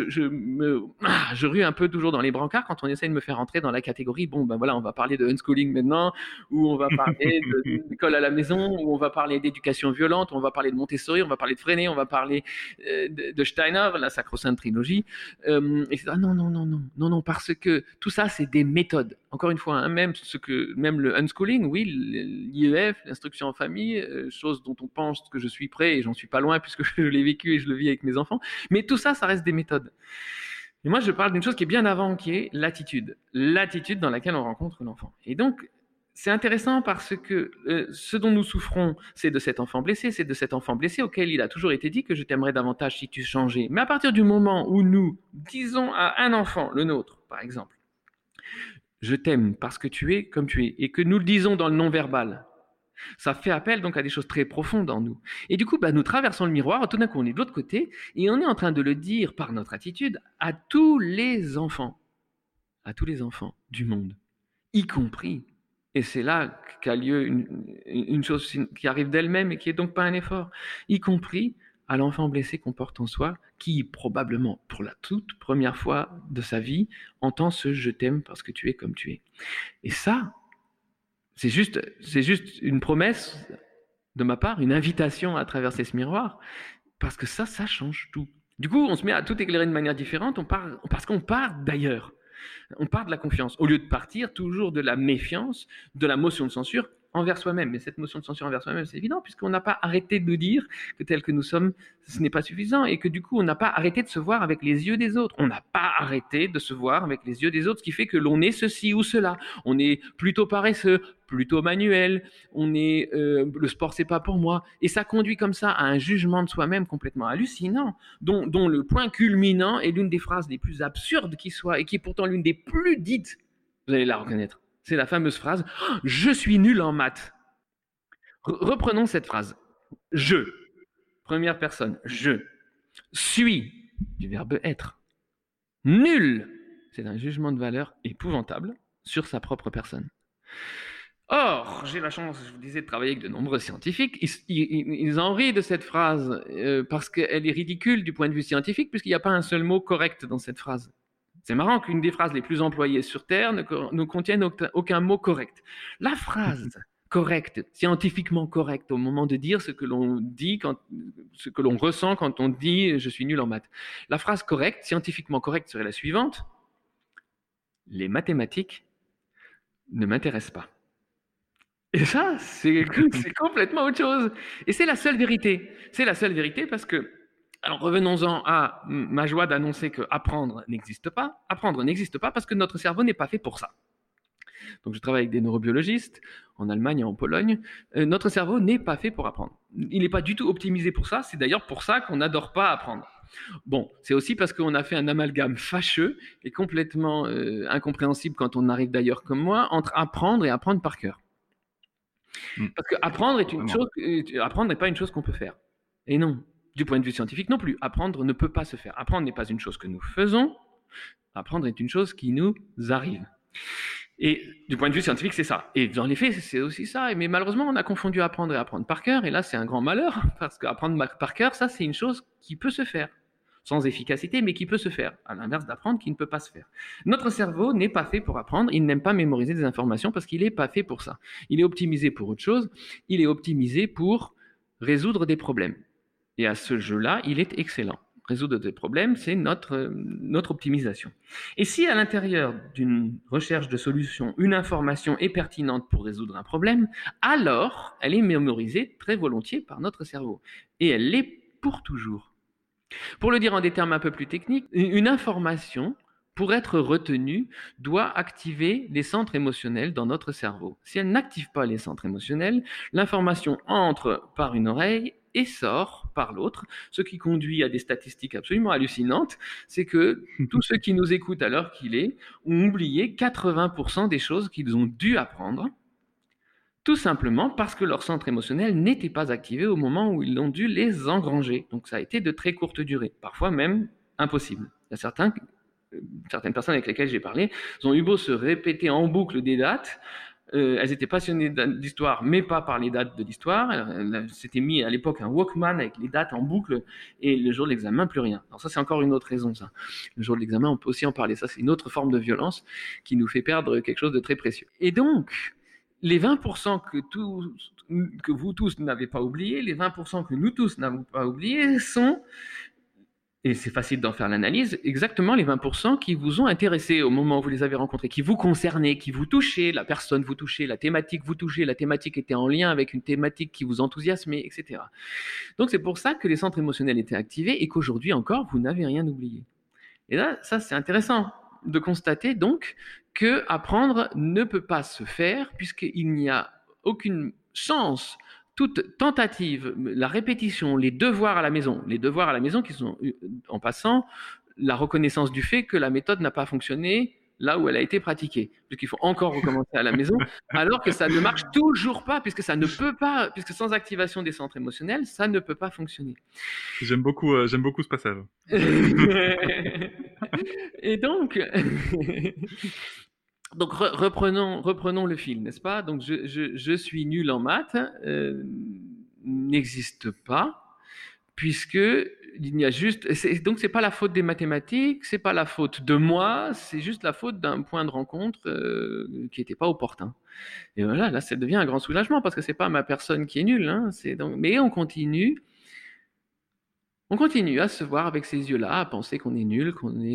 je rue un peu toujours dans les brancards quand on essaie de me faire entrer dans la catégorie, bon, ben voilà, on va parler de unschooling maintenant, ou on va parler d'école à la maison, ou on va parler d'éducation violente, ou on va parler de Montessori, on va parler de Freinet, on va parler de Steiner, la sacro-sainte trilogie, etc. Non, non, non, non, non, non, parce que tout ça, c'est des méthodes. Encore une fois, hein, même le unschooling, oui, l'IEF, l'instruction en famille, chose dont on pense que je suis prêt, et j'en suis pas loin puisque je l'ai vécu et je le vis avec mes enfants. Mais tout ça, ça reste des méthodes. Et moi, je parle d'une chose qui est bien avant, qui est l'attitude. L'attitude dans laquelle on rencontre l'enfant. Et donc, c'est intéressant parce que ce dont nous souffrons, c'est de cet enfant blessé, auquel il a toujours été dit que je t'aimerais davantage si tu changeais. Mais à partir du moment où nous disons à un enfant, le nôtre, par exemple, je t'aime parce que tu es comme tu es, et que nous le disons dans le non-verbal, ça fait appel donc à des choses très profondes en nous. Et du coup, nous traversons le miroir, tout d'un coup on est de l'autre côté, et on est en train de le dire par notre attitude à tous les enfants du monde, y compris. Et c'est là qu'a lieu une chose qui arrive d'elle-même et qui est donc pas un effort, y compris à l'enfant blessé qu'on porte en soi, qui probablement pour la toute première fois de sa vie entend ce « je t'aime parce que tu es comme tu es ». Et ça, c'est juste une promesse de ma part, une invitation à traverser ce miroir, parce que ça change tout. Du coup, on se met à tout éclairer de manière différente, parce qu'on part d'ailleurs. On part de la confiance, au lieu de partir toujours de la méfiance, de la motion de censure envers soi-même. Mais cette motion de censure envers soi-même, c'est évident, puisqu'on n'a pas arrêté de nous dire que tel que nous sommes, ce n'est pas suffisant, et que du coup, on n'a pas arrêté de se voir avec les yeux des autres. On n'a pas arrêté de se voir avec les yeux des autres, ce qui fait que l'on est ceci ou cela. On est plutôt paresseux, plutôt manuel, le sport c'est pas pour moi, et ça conduit comme ça à un jugement de soi-même complètement hallucinant, dont le point culminant est l'une des phrases les plus absurdes qui soit, et qui est pourtant l'une des plus dites, vous allez la reconnaître. C'est la fameuse phrase « Je suis nul en maths ». Reprenons cette phrase. Je, première personne, je suis, du verbe être. Nul, c'est un jugement de valeur épouvantable sur sa propre personne. Or, j'ai la chance, je vous disais, de travailler avec de nombreux scientifiques. Ils en rient de cette phrase parce qu'elle est ridicule du point de vue scientifique, puisqu'il n'y a pas un seul mot correct dans cette phrase. C'est marrant qu'une des phrases les plus employées sur Terre ne contienne aucun mot correct. La phrase correcte, scientifiquement correcte, au moment de dire ce que l'on dit, ce que l'on ressent quand on dit « je suis nul en maths ». La phrase correcte, scientifiquement correcte, serait la suivante : les mathématiques ne m'intéressent pas. Et ça, c'est complètement autre chose. Et c'est la seule vérité. C'est la seule vérité parce que, alors revenons-en à ma joie d'annoncer que apprendre n'existe pas. Apprendre n'existe pas parce que notre cerveau n'est pas fait pour ça. Donc je travaille avec des neurobiologistes en Allemagne et en Pologne. Notre cerveau n'est pas fait pour apprendre. Il n'est pas du tout optimisé pour ça. C'est d'ailleurs pour ça qu'on n'adore pas apprendre. Bon, c'est aussi parce qu'on a fait un amalgame fâcheux et complètement incompréhensible quand on arrive d'ailleurs comme moi, entre apprendre et apprendre par cœur. Parce que apprendre n'est pas une chose qu'on peut faire. Et non, du point de vue scientifique non plus. Apprendre ne peut pas se faire. Apprendre n'est pas une chose que nous faisons. Apprendre est une chose qui nous arrive. Et du point de vue scientifique, c'est ça. Et dans les faits, c'est aussi ça. Mais malheureusement, on a confondu apprendre et apprendre par cœur. Et là, c'est un grand malheur. Parce qu'apprendre par cœur, ça, c'est une chose qui peut se faire. Sans efficacité, mais qui peut se faire. À l'inverse d'apprendre, qui ne peut pas se faire. Notre cerveau n'est pas fait pour apprendre. Il n'aime pas mémoriser des informations parce qu'il n'est pas fait pour ça. Il est optimisé pour autre chose. Il est optimisé pour résoudre des problèmes. Et à ce jeu-là, il est excellent. Résoudre des problèmes, c'est notre optimisation. Et si à l'intérieur d'une recherche de solution, une information est pertinente pour résoudre un problème, alors elle est mémorisée très volontiers par notre cerveau. Et elle l'est pour toujours. Pour le dire en des termes un peu plus techniques, une information, pour être retenue, doit activer les centres émotionnels dans notre cerveau. Si elle n'active pas les centres émotionnels, l'information entre par une oreille et sort par l'autre, ce qui conduit à des statistiques absolument hallucinantes, c'est que tous ceux qui nous écoutent à l'heure qu'il est ont oublié 80% des choses qu'ils ont dû apprendre, tout simplement parce que leur centre émotionnel n'était pas activé au moment où ils ont dû les engranger. Donc ça a été de très courte durée, parfois même impossible. Il y a certaines personnes avec lesquelles j'ai parlé ont eu beau se répéter en boucle des dates, Elles étaient passionnées d'histoire, mais pas par les dates de l'histoire. Elles s'étaient mis à l'époque un Walkman avec les dates en boucle, et le jour de l'examen, plus rien. Alors ça, c'est encore une autre raison, ça. Le jour de l'examen, on peut aussi en parler. Ça, c'est une autre forme de violence qui nous fait perdre quelque chose de très précieux. Et donc, les 20% que vous tous n'avez pas oubliés, les 20% que nous tous n'avons pas oubliés sont, et c'est facile d'en faire l'analyse, exactement les 20% qui vous ont intéressé au moment où vous les avez rencontrés, qui vous concernaient, qui vous touchaient, la personne vous touchait, la thématique vous touchait, la thématique était en lien avec une thématique qui vous enthousiasmait, etc. Donc c'est pour ça que les centres émotionnels étaient activés et qu'aujourd'hui encore, vous n'avez rien oublié. Et là, ça c'est intéressant de constater donc que apprendre ne peut pas se faire puisqu'il n'y a aucune chance, toute tentative, la répétition, les devoirs à la maison qui sont, en passant, la reconnaissance du fait que la méthode n'a pas fonctionné là où elle a été pratiquée, puisqu'il faut encore recommencer à la maison, alors que ça ne marche toujours pas, puisque ça ne peut pas, puisque sans activation des centres émotionnels, ça ne peut pas fonctionner. J'aime beaucoup ce passage. Et donc, donc reprenons le fil, n'est-ce pas? Donc je suis nul en maths n'existe pas, puisque il n'y a juste, donc c'est pas la faute des mathématiques, c'est pas la faute de moi, c'est juste la faute d'un point de rencontre qui n'était pas opportun. Et voilà, là ça devient un grand soulagement parce que c'est pas ma personne qui est nulle, hein, mais on continue à se voir avec ces yeux-là, à penser qu'on est nul,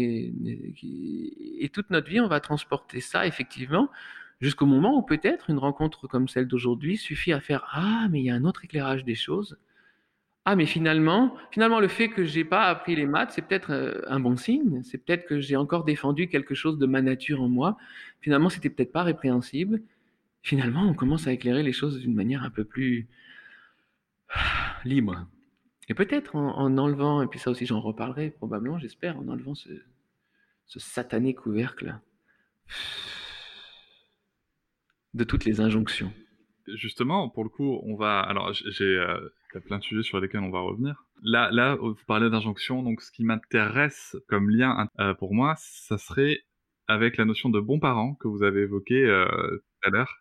et toute notre vie on va transporter ça effectivement jusqu'au moment où peut-être une rencontre comme celle d'aujourd'hui suffit à faire ah mais il y a un autre éclairage des choses. Ah, mais finalement, le fait que j'ai pas appris les maths, c'est peut-être un bon signe. C'est peut-être que j'ai encore défendu quelque chose de ma nature en moi. Finalement, c'était peut-être pas répréhensible. Finalement, on commence à éclairer les choses d'une manière un peu plus libre. Et peut-être en enlevant, et puis ça aussi j'en reparlerai probablement, j'espère, en enlevant ce satané couvercle de toutes les injonctions. Justement, pour le coup, alors, il y a plein de sujets sur lesquels on va revenir. Là, vous parlez d'injonction, donc ce qui m'intéresse comme lien pour moi, ça serait avec la notion de bon parent que vous avez évoqué tout à l'heure.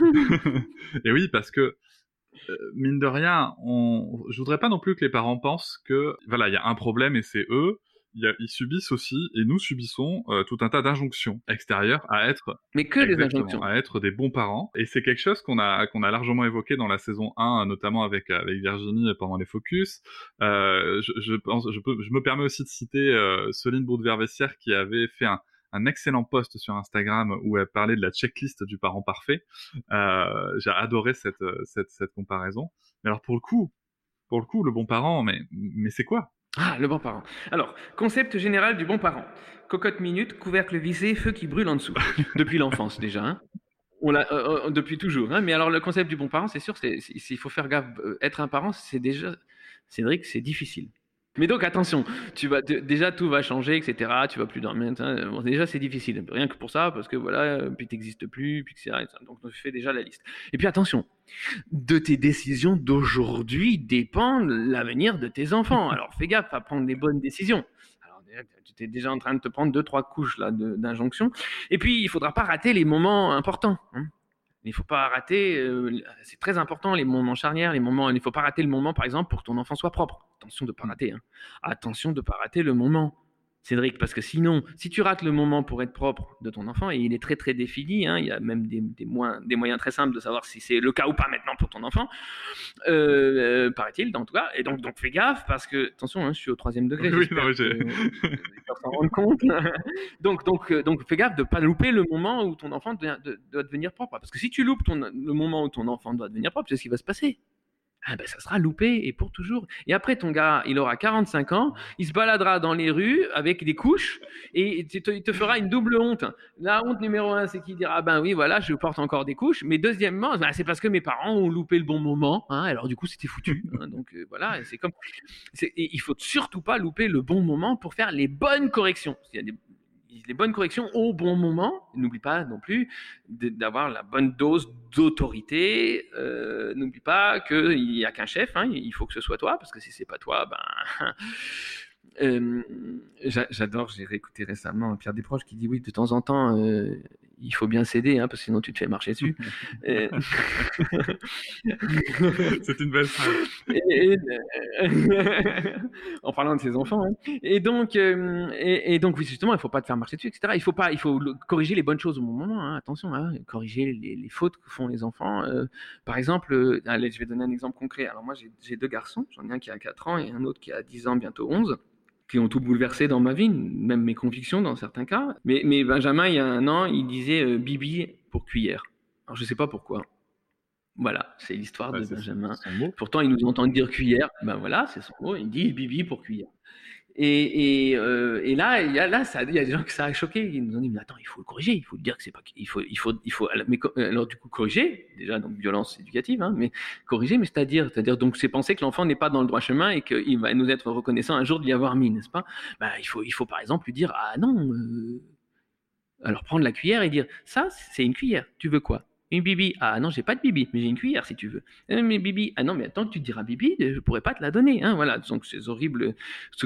Et oui, parce que mine de rien, je voudrais pas non plus que les parents pensent que voilà, il y a un problème et c'est eux. Ils subissent aussi, et nous subissons tout un tas d'injonctions extérieures à être, mais que des injonctions, à être des bons parents. Et c'est quelque chose qu'on a largement évoqué dans la saison 1, notamment avec Virginie pendant les focus. Je me permets aussi de citer Soline Boudver-Vessière qui avait fait un excellent post sur Instagram où elle parlait de la checklist du parent parfait. J'ai adoré cette comparaison. Mais alors pour le coup, le bon parent, mais c'est quoi? Ah, le bon parent. Alors, concept général du bon parent. Cocotte minute, couvercle vissé, feu qui brûle en dessous. Depuis l'enfance déjà. Hein. On l'a depuis toujours. Hein. Mais alors, le concept du bon parent, c'est sûr, il faut faire gaffe. Être un parent, c'est déjà, Cédric, c'est difficile. Mais donc attention, déjà tout va changer, etc. Tu vas plus dormir. Bon, déjà c'est difficile, rien que pour ça, parce que voilà, puis t'existes plus, puis etc. Donc on fait déjà la liste. Et puis attention, de tes décisions d'aujourd'hui dépend l'avenir de tes enfants. Alors fais gaffe à prendre les bonnes décisions. Alors tu es déjà en train de te prendre 2-3 couches là d'injonction. Et puis il faudra pas rater les moments importants. Hein. Il ne faut pas rater, c'est très important, les moments charnières, il ne faut pas rater le moment, par exemple, pour que ton enfant soit propre. Attention de ne pas rater. Hein. Attention de ne pas rater le moment, Cédric, parce que sinon, si tu rates le moment pour être propre de ton enfant, et il est très très défini, hein, il y a même des moyens très simples de savoir si c'est le cas ou pas maintenant pour ton enfant, paraît-il, en tout cas. Et donc fais gaffe, parce que, attention, hein, je suis au 3e degré. Oui, non, j'ai... s'en rendre compte. donc fais gaffe de ne pas louper le moment où ton enfant doit devenir propre. Parce que si tu loupes le moment où ton enfant doit devenir propre, c'est ce qui va se passer. Ah ben, ça sera loupé et pour toujours. Et après, ton gars, il aura 45 ans, il se baladera dans les rues avec des couches et il te fera une double honte. La honte numéro 1, c'est qu'il dira, ben oui, voilà, je porte encore des couches. Mais deuxièmement, ben, c'est parce que mes parents ont loupé le bon moment. Hein, alors du coup, c'était foutu. Hein, donc voilà, il faut surtout pas louper le bon moment pour faire les bonnes corrections. Il y a les bonnes corrections au bon moment. N'oublie pas non plus d'avoir la bonne dose d'autorité. N'oublie pas qu'il n'y a qu'un chef. Hein, il faut que ce soit toi, parce que si c'est pas toi, ben J'adore, j'ai réécouté récemment Pierre Desproges qui dit oui, de temps en temps, il faut bien céder, parce que sinon tu te fais marcher dessus. C'est une belle phrase. En parlant de ses enfants. Et donc, oui, justement, il ne faut pas te faire marcher dessus, etc. Il faut corriger les bonnes choses au bon moment. Attention, corriger les fautes que font les enfants. Par exemple, allez, je vais donner un exemple concret. Alors moi, j'ai 2 garçons. J'en ai un qui a 4 ans et un autre qui a 10 ans, bientôt 11. Qui ont tout bouleversé dans ma vie, même mes convictions dans certains cas. Mais Benjamin, il y a un an, il disait bibi pour cuillère. Alors je ne sais pas pourquoi. Voilà, c'est l'histoire de Benjamin. Pourtant, il nous entend dire cuillère. Ben voilà, c'est son mot. Il dit bibi pour cuillère. Et là, il y a des gens que ça a choqué. Ils nous ont dit, mais attends, il faut le corriger, il faut le dire que c'est pas, il faut, mais alors du coup corriger, déjà donc violence éducative, mais corriger, mais c'est-à-dire donc c'est penser que l'enfant n'est pas dans le droit chemin et qu'il va nous être reconnaissant un jour de l'y avoir mis, n'est-ce pas? Il faut par exemple lui dire, ah non, alors prendre la cuillère et dire, ça c'est une cuillère, tu veux quoi? Une bibi. Ah non, j'ai pas de bibi, mais j'ai une cuillère si tu veux. Mais bibi. Ah non, mais attends que tu te diras bibi, je pourrais pas te la donner. Voilà, donc c'est horrible.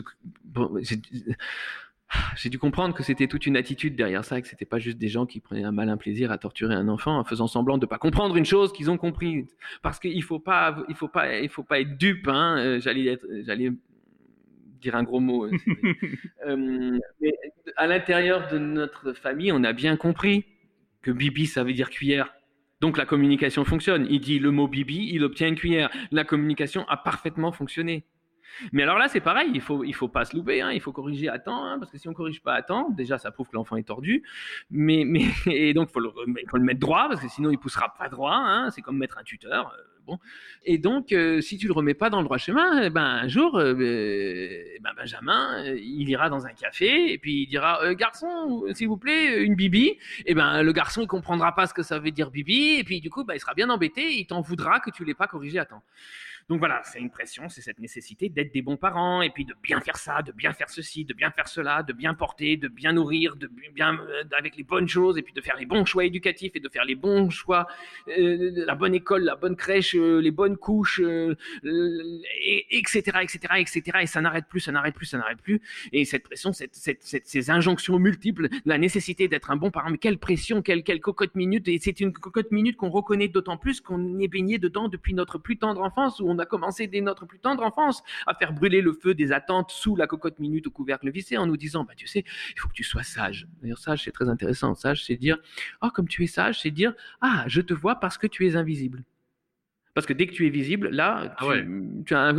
J'ai dû comprendre que c'était toute une attitude derrière ça, que c'était pas juste des gens qui prenaient un malin plaisir à torturer un enfant en faisant semblant de pas comprendre une chose qu'ils ont compris. Parce qu'il faut pas être dupe. J'allais dire un gros mot. Mais à l'intérieur de notre famille, on a bien compris que bibi, ça veut dire cuillère. Donc la communication fonctionne. Il dit le mot bibi, il obtient une cuillère. La communication a parfaitement fonctionné. Mais alors là, c'est pareil, il faut pas se louper, il faut corriger à temps, parce que si on corrige pas à temps, déjà ça prouve que l'enfant est tordu, et donc faut le mettre droit, parce que sinon il poussera pas droit, c'est comme mettre un tuteur. Bon. Et donc, si tu le remets pas dans le droit chemin, un jour, Benjamin, il ira dans un café et puis il dira garçon, s'il vous plaît, une bibi. Et le garçon il comprendra pas ce que ça veut dire bibi et puis du coup, il sera bien embêté, il t'en voudra que tu l'aies pas corrigé à temps. Donc voilà, c'est une pression, c'est cette nécessité d'être des bons parents et puis de bien faire ça, de bien faire ceci, de bien faire cela, de bien porter, de bien nourrir, de bien avec les bonnes choses et puis de faire les bons choix éducatifs et de faire les bons choix, la bonne école, la bonne crèche, les bonnes couches, etc., etc., etc. Et ça n'arrête plus, ça n'arrête plus, ça n'arrête plus. Et cette pression, ces injonctions multiples, la nécessité d'être un bon parent, mais quelle pression, quelle cocotte minute. Et c'est une cocotte minute qu'on reconnaît d'autant plus qu'on est baigné dedans depuis notre plus tendre enfance, où on a commencé dès notre plus tendre enfance à faire brûler le feu des attentes sous la cocotte minute au couvercle vissé en nous disant, tu sais, il faut que tu sois sage. D'ailleurs, sage, c'est très intéressant. Sage, c'est dire, comme tu es sage, c'est dire, je te vois parce que tu es invisible. Parce que dès que tu es visible, là, tu as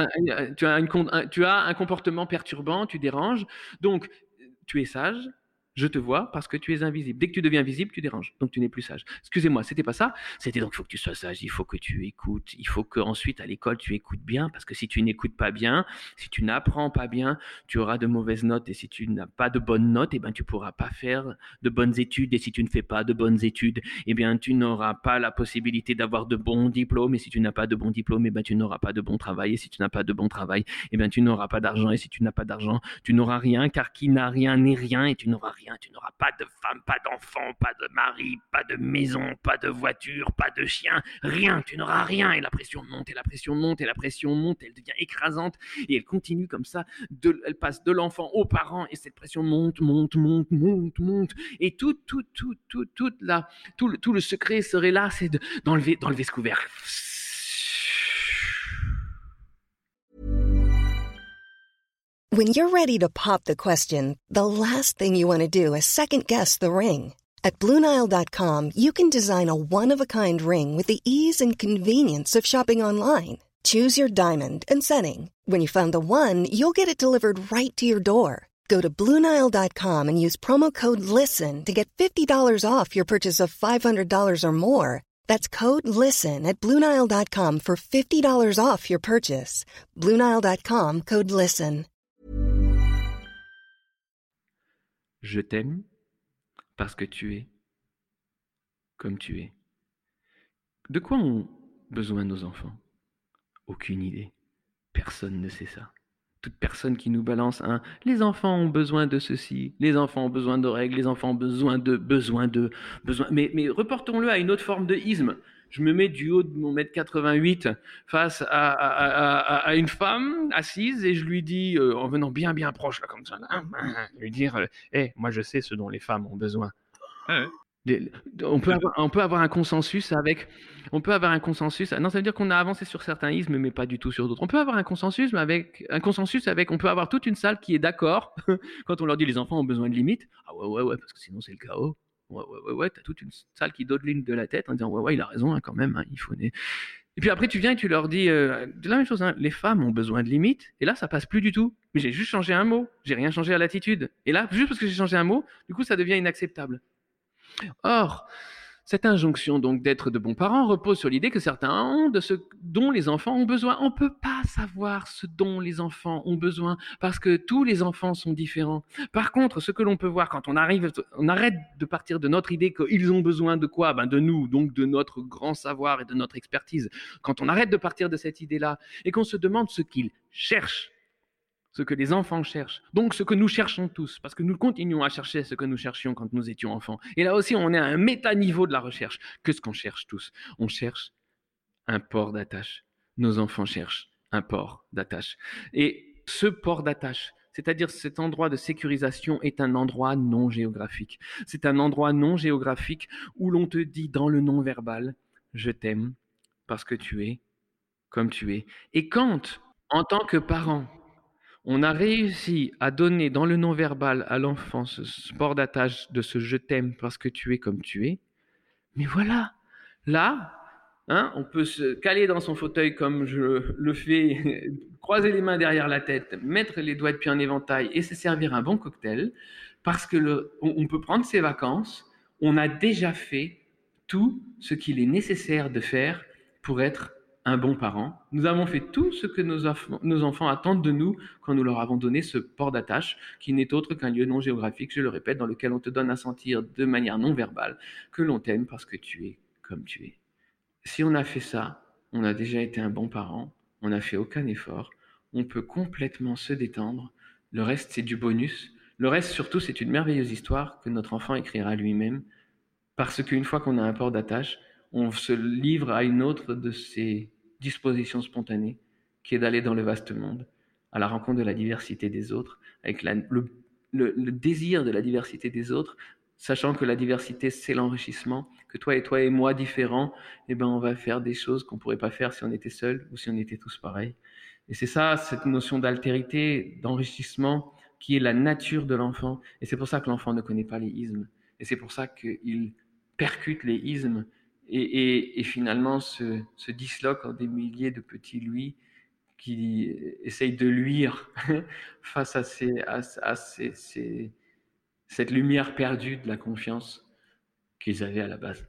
un comportement perturbant, tu déranges. Donc, tu es sage, je te vois parce que tu es invisible. Dès que tu deviens visible, tu déranges. Donc, tu n'es plus sage. Excusez-moi, c'était pas ça. C'était donc, il faut que tu sois sage, il faut que tu écoutes. Il faut qu'ensuite, à l'école, tu écoutes bien. Parce que si tu n'écoutes pas bien, si tu n'apprends pas bien, tu auras de mauvaises notes. Et si tu n'as pas de bonnes notes, tu ne pourras pas faire de bonnes études. Et si tu ne fais pas de bonnes études, tu n'auras pas la possibilité d'avoir de bons diplômes. Et si tu n'as pas de bons diplômes, tu n'auras pas de bon travail. Et si tu n'as pas de bon travail, tu n'auras pas d'argent. Et si tu n'as pas d'argent, tu n'auras rien. Car qui n'a rien n'est rien. Et tu n'auras rien. Tu n'auras pas de femme, pas d'enfant, pas de mari, pas de maison, pas de voiture, pas de chien, rien, tu n'auras rien. Et la pression monte, et la pression monte, et la pression monte, elle devient écrasante, et elle continue comme ça, elle passe de l'enfant aux parents, et cette pression monte, et tout le secret serait là, c'est d'enlever ce couvercle. When you're ready to pop the question, the last thing you want to do is second-guess the ring. At BlueNile.com, you can design a one-of-a-kind ring with the ease and convenience of shopping online. Choose your diamond and setting. When you find the one, you'll get it delivered right to your door. Go to BlueNile.com and use promo code LISTEN to get $50 off your purchase of $500 or more. That's code LISTEN at BlueNile.com for $50 off your purchase. BlueNile.com, code LISTEN. Je t'aime parce que tu es comme tu es. De quoi ont besoin nos enfants? Aucune idée. Personne ne sait ça. Toute personne qui nous balance les enfants ont besoin de ceci, les enfants ont besoin de règles, les enfants ont besoin de. Mais reportons-le à une autre forme de isme. Je me mets du haut de mon 1m88 face à une femme assise et je lui dis, en venant bien proche, là, comme ça, lui dire, moi je sais ce dont les femmes ont besoin. Ouais. On peut avoir un consensus avec. Non, ça veut dire qu'on a avancé sur certains ismes, mais pas du tout sur d'autres. On peut avoir un consensus, mais avec. On peut avoir toute une salle qui est d'accord quand on leur dit les enfants ont besoin de limites. Ah ouais, parce que sinon c'est le chaos. Ouais, t'as toute une salle qui dodeline de la tête en disant ouais, il a raison quand même, hein, il faut. Et puis après, tu viens et tu leur dis la même chose, hein, les femmes ont besoin de limites, et là, ça passe plus du tout. Mais j'ai juste changé un mot, j'ai rien changé à l'attitude. Et là, juste parce que j'ai changé un mot, du coup, ça devient inacceptable. Or, cette injonction donc d'être de bons parents repose sur l'idée que certains ont de ce dont les enfants ont besoin. On ne peut pas savoir ce dont les enfants ont besoin parce que tous les enfants sont différents. Par contre, ce que l'on peut voir quand on arrête de partir de notre idée qu'ils ont besoin de quoi ? De nous, donc de notre grand savoir et de notre expertise. Quand on arrête de partir de cette idée-là et qu'on se demande ce qu'ils cherchent, ce que les enfants cherchent, donc ce que nous cherchons tous, parce que nous continuons à chercher ce que nous cherchions quand nous étions enfants. Et là aussi, on est à un méta-niveau de la recherche. Qu'est-ce qu'on cherche tous ? On cherche un port d'attache. Nos enfants cherchent un port d'attache. Et ce port d'attache, c'est-à-dire cet endroit de sécurisation, est un endroit non géographique. C'est un endroit non géographique où l'on te dit dans le non-verbal « je t'aime parce que tu es comme tu es ». Et quand, en tant que parent, on a réussi à donner dans le non-verbal à l'enfant ce port d'attache de ce « je t'aime parce que tu es comme tu es », mais voilà, là, on peut se caler dans son fauteuil comme je le fais, croiser les mains derrière la tête, mettre les doigts de pied en éventail et se servir un bon cocktail, parce que on peut prendre ses vacances, on a déjà fait tout ce qu'il est nécessaire de faire pour être un bon parent. Nous avons fait tout ce que nos enfants attendent de nous quand nous leur avons donné ce port d'attache qui n'est autre qu'un lieu non géographique, je le répète, dans lequel on te donne à sentir de manière non verbale que l'on t'aime parce que tu es comme tu es. Si on a fait ça, on a déjà été un bon parent, on n'a fait aucun effort, on peut complètement se détendre, le reste c'est du bonus, le reste surtout c'est une merveilleuse histoire que notre enfant écrira lui-même, parce qu'une fois qu'on a un port d'attache, on se livre à une autre de ses disposition spontanée qui est d'aller dans le vaste monde, à la rencontre de la diversité des autres, avec le désir de la diversité des autres, sachant que la diversité, c'est l'enrichissement, que toi et moi différents, on va faire des choses qu'on ne pourrait pas faire si on était seul ou si on était tous pareils. Et c'est ça, cette notion d'altérité, d'enrichissement, qui est la nature de l'enfant. Et c'est pour ça que l'enfant ne connaît pas les ismes. Et c'est pour ça qu'il percute les ismes et finalement se disloque en des milliers de petits lui qui essayent de luire face à cette lumière perdue de la confiance qu'ils avaient à la base.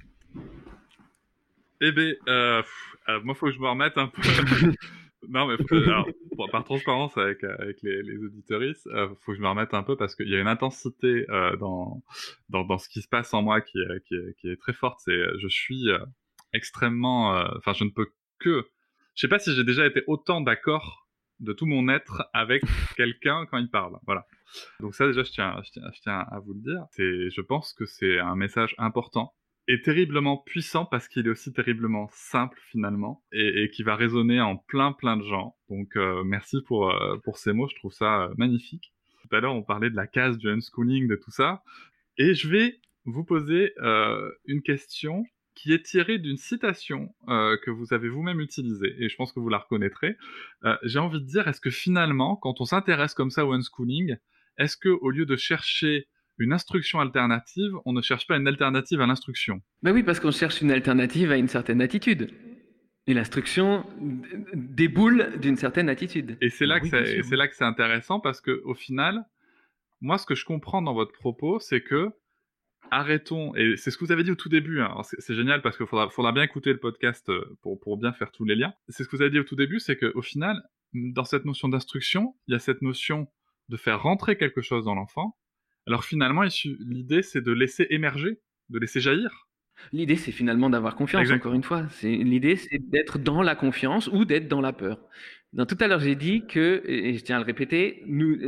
Moi, faut que je me remette un peu. Non, mais alors, par transparence avec les auditeuristes, faut que je me remette un peu parce qu'il y a une intensité dans ce qui se passe en moi qui est très forte. Je suis extrêmement, je ne peux que, je sais pas si j'ai déjà été autant d'accord de tout mon être avec quelqu'un quand il parle. Voilà. Donc ça déjà, je tiens à vous le dire. Je pense que c'est un message important et terriblement puissant parce qu'il est aussi terriblement simple finalement et qui va résonner en plein de gens. Donc merci pour ces mots, je trouve ça magnifique. Tout à l'heure, on parlait de la case du unschooling, de tout ça. Et je vais vous poser une question qui est tirée d'une citation que vous avez vous-même utilisée, et je pense que vous la reconnaîtrez. J'ai envie de dire, est-ce que finalement, quand on s'intéresse comme ça au unschooling, est-ce qu'au lieu de chercher une instruction alternative, on ne cherche pas une alternative à l'instruction ? Ben oui, parce qu'on cherche une alternative à une certaine attitude. Et l'instruction déboule d'une certaine attitude. Et c'est là que c'est intéressant, parce qu'au final, moi, ce que je comprends dans votre propos, c'est que arrêtons, et c'est ce que vous avez dit au tout début, hein. Alors c'est génial parce qu'il faudra bien écouter le podcast pour bien faire tous les liens. C'est ce que vous avez dit au tout début, c'est qu'au final, dans cette notion d'instruction, il y a cette notion de faire rentrer quelque chose dans l'enfant. Alors finalement, l'idée, c'est de laisser émerger, de laisser jaillir. L'idée, c'est finalement d'avoir confiance, exact. Encore une fois. L'idée, c'est d'être dans la confiance ou d'être dans la peur. Tout à l'heure, j'ai dit que, et je tiens à le répéter,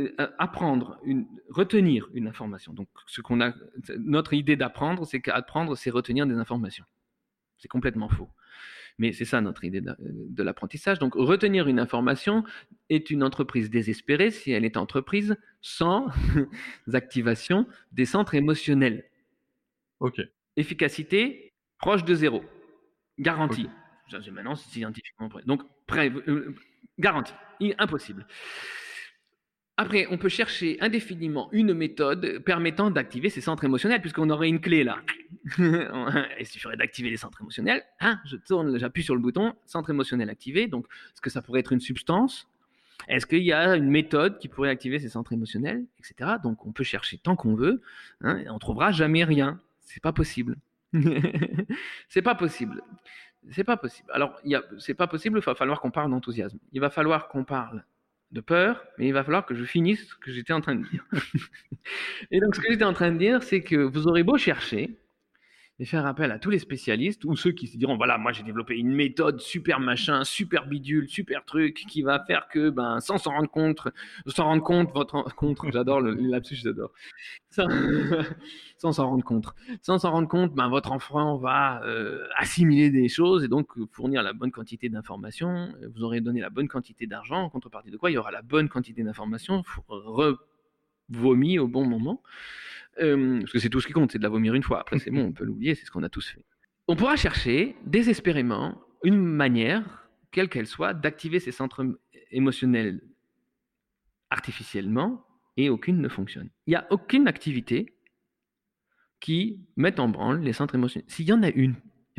retenir une information. Donc, notre idée d'apprendre, c'est qu'apprendre, c'est retenir des informations. C'est complètement faux. Mais c'est ça notre idée de l'apprentissage. Donc, retenir une information est une entreprise désespérée si elle est entreprise sans activation des centres émotionnels. Ok. Efficacité proche de 0. Garantie. Ok. Ça, maintenant, c'est scientifiquement prêt. Donc, garantie. Impossible. Après, on peut chercher indéfiniment une méthode permettant d'activer ces centres émotionnels, puisqu'on aurait une clé là. Il suffirait d'activer les centres émotionnels. Je tourne, j'appuie sur le bouton, centre émotionnel activé. Donc, est-ce que ça pourrait être une substance? Est-ce qu'il y a une méthode qui pourrait activer ces centres émotionnels, etc. Donc, on peut chercher tant qu'on veut, et on trouvera jamais rien. C'est pas possible. C'est pas possible. C'est pas possible. Alors, c'est pas possible, il va falloir qu'on parle d'enthousiasme. Il va falloir qu'on parle de peur, mais il va falloir que je finisse ce que j'étais en train de dire. Et donc, ce que j'étais en train de dire, c'est que vous aurez beau chercher et faire appel à tous les spécialistes ou ceux qui se diront, voilà, moi j'ai développé une méthode super machin, super bidule, super truc qui va faire que, sans s'en rendre compte, j'adore le lapsus, j'adore. Sans s'en rendre compte, votre enfant va assimiler des choses et donc fournir la bonne quantité d'informations. Vous aurez donné la bonne quantité d'argent, en contrepartie de quoi il y aura la bonne quantité d'informations vomi au bon moment. Parce que c'est tout ce qui compte, c'est de la vomir une fois. Après, c'est bon, on peut l'oublier, c'est ce qu'on a tous fait. On pourra chercher désespérément une manière, quelle qu'elle soit, d'activer ces centres émotionnels artificiellement, et aucune ne fonctionne. Il n'y a aucune activité qui mette en branle les centres émotionnels. S'il y en a une, et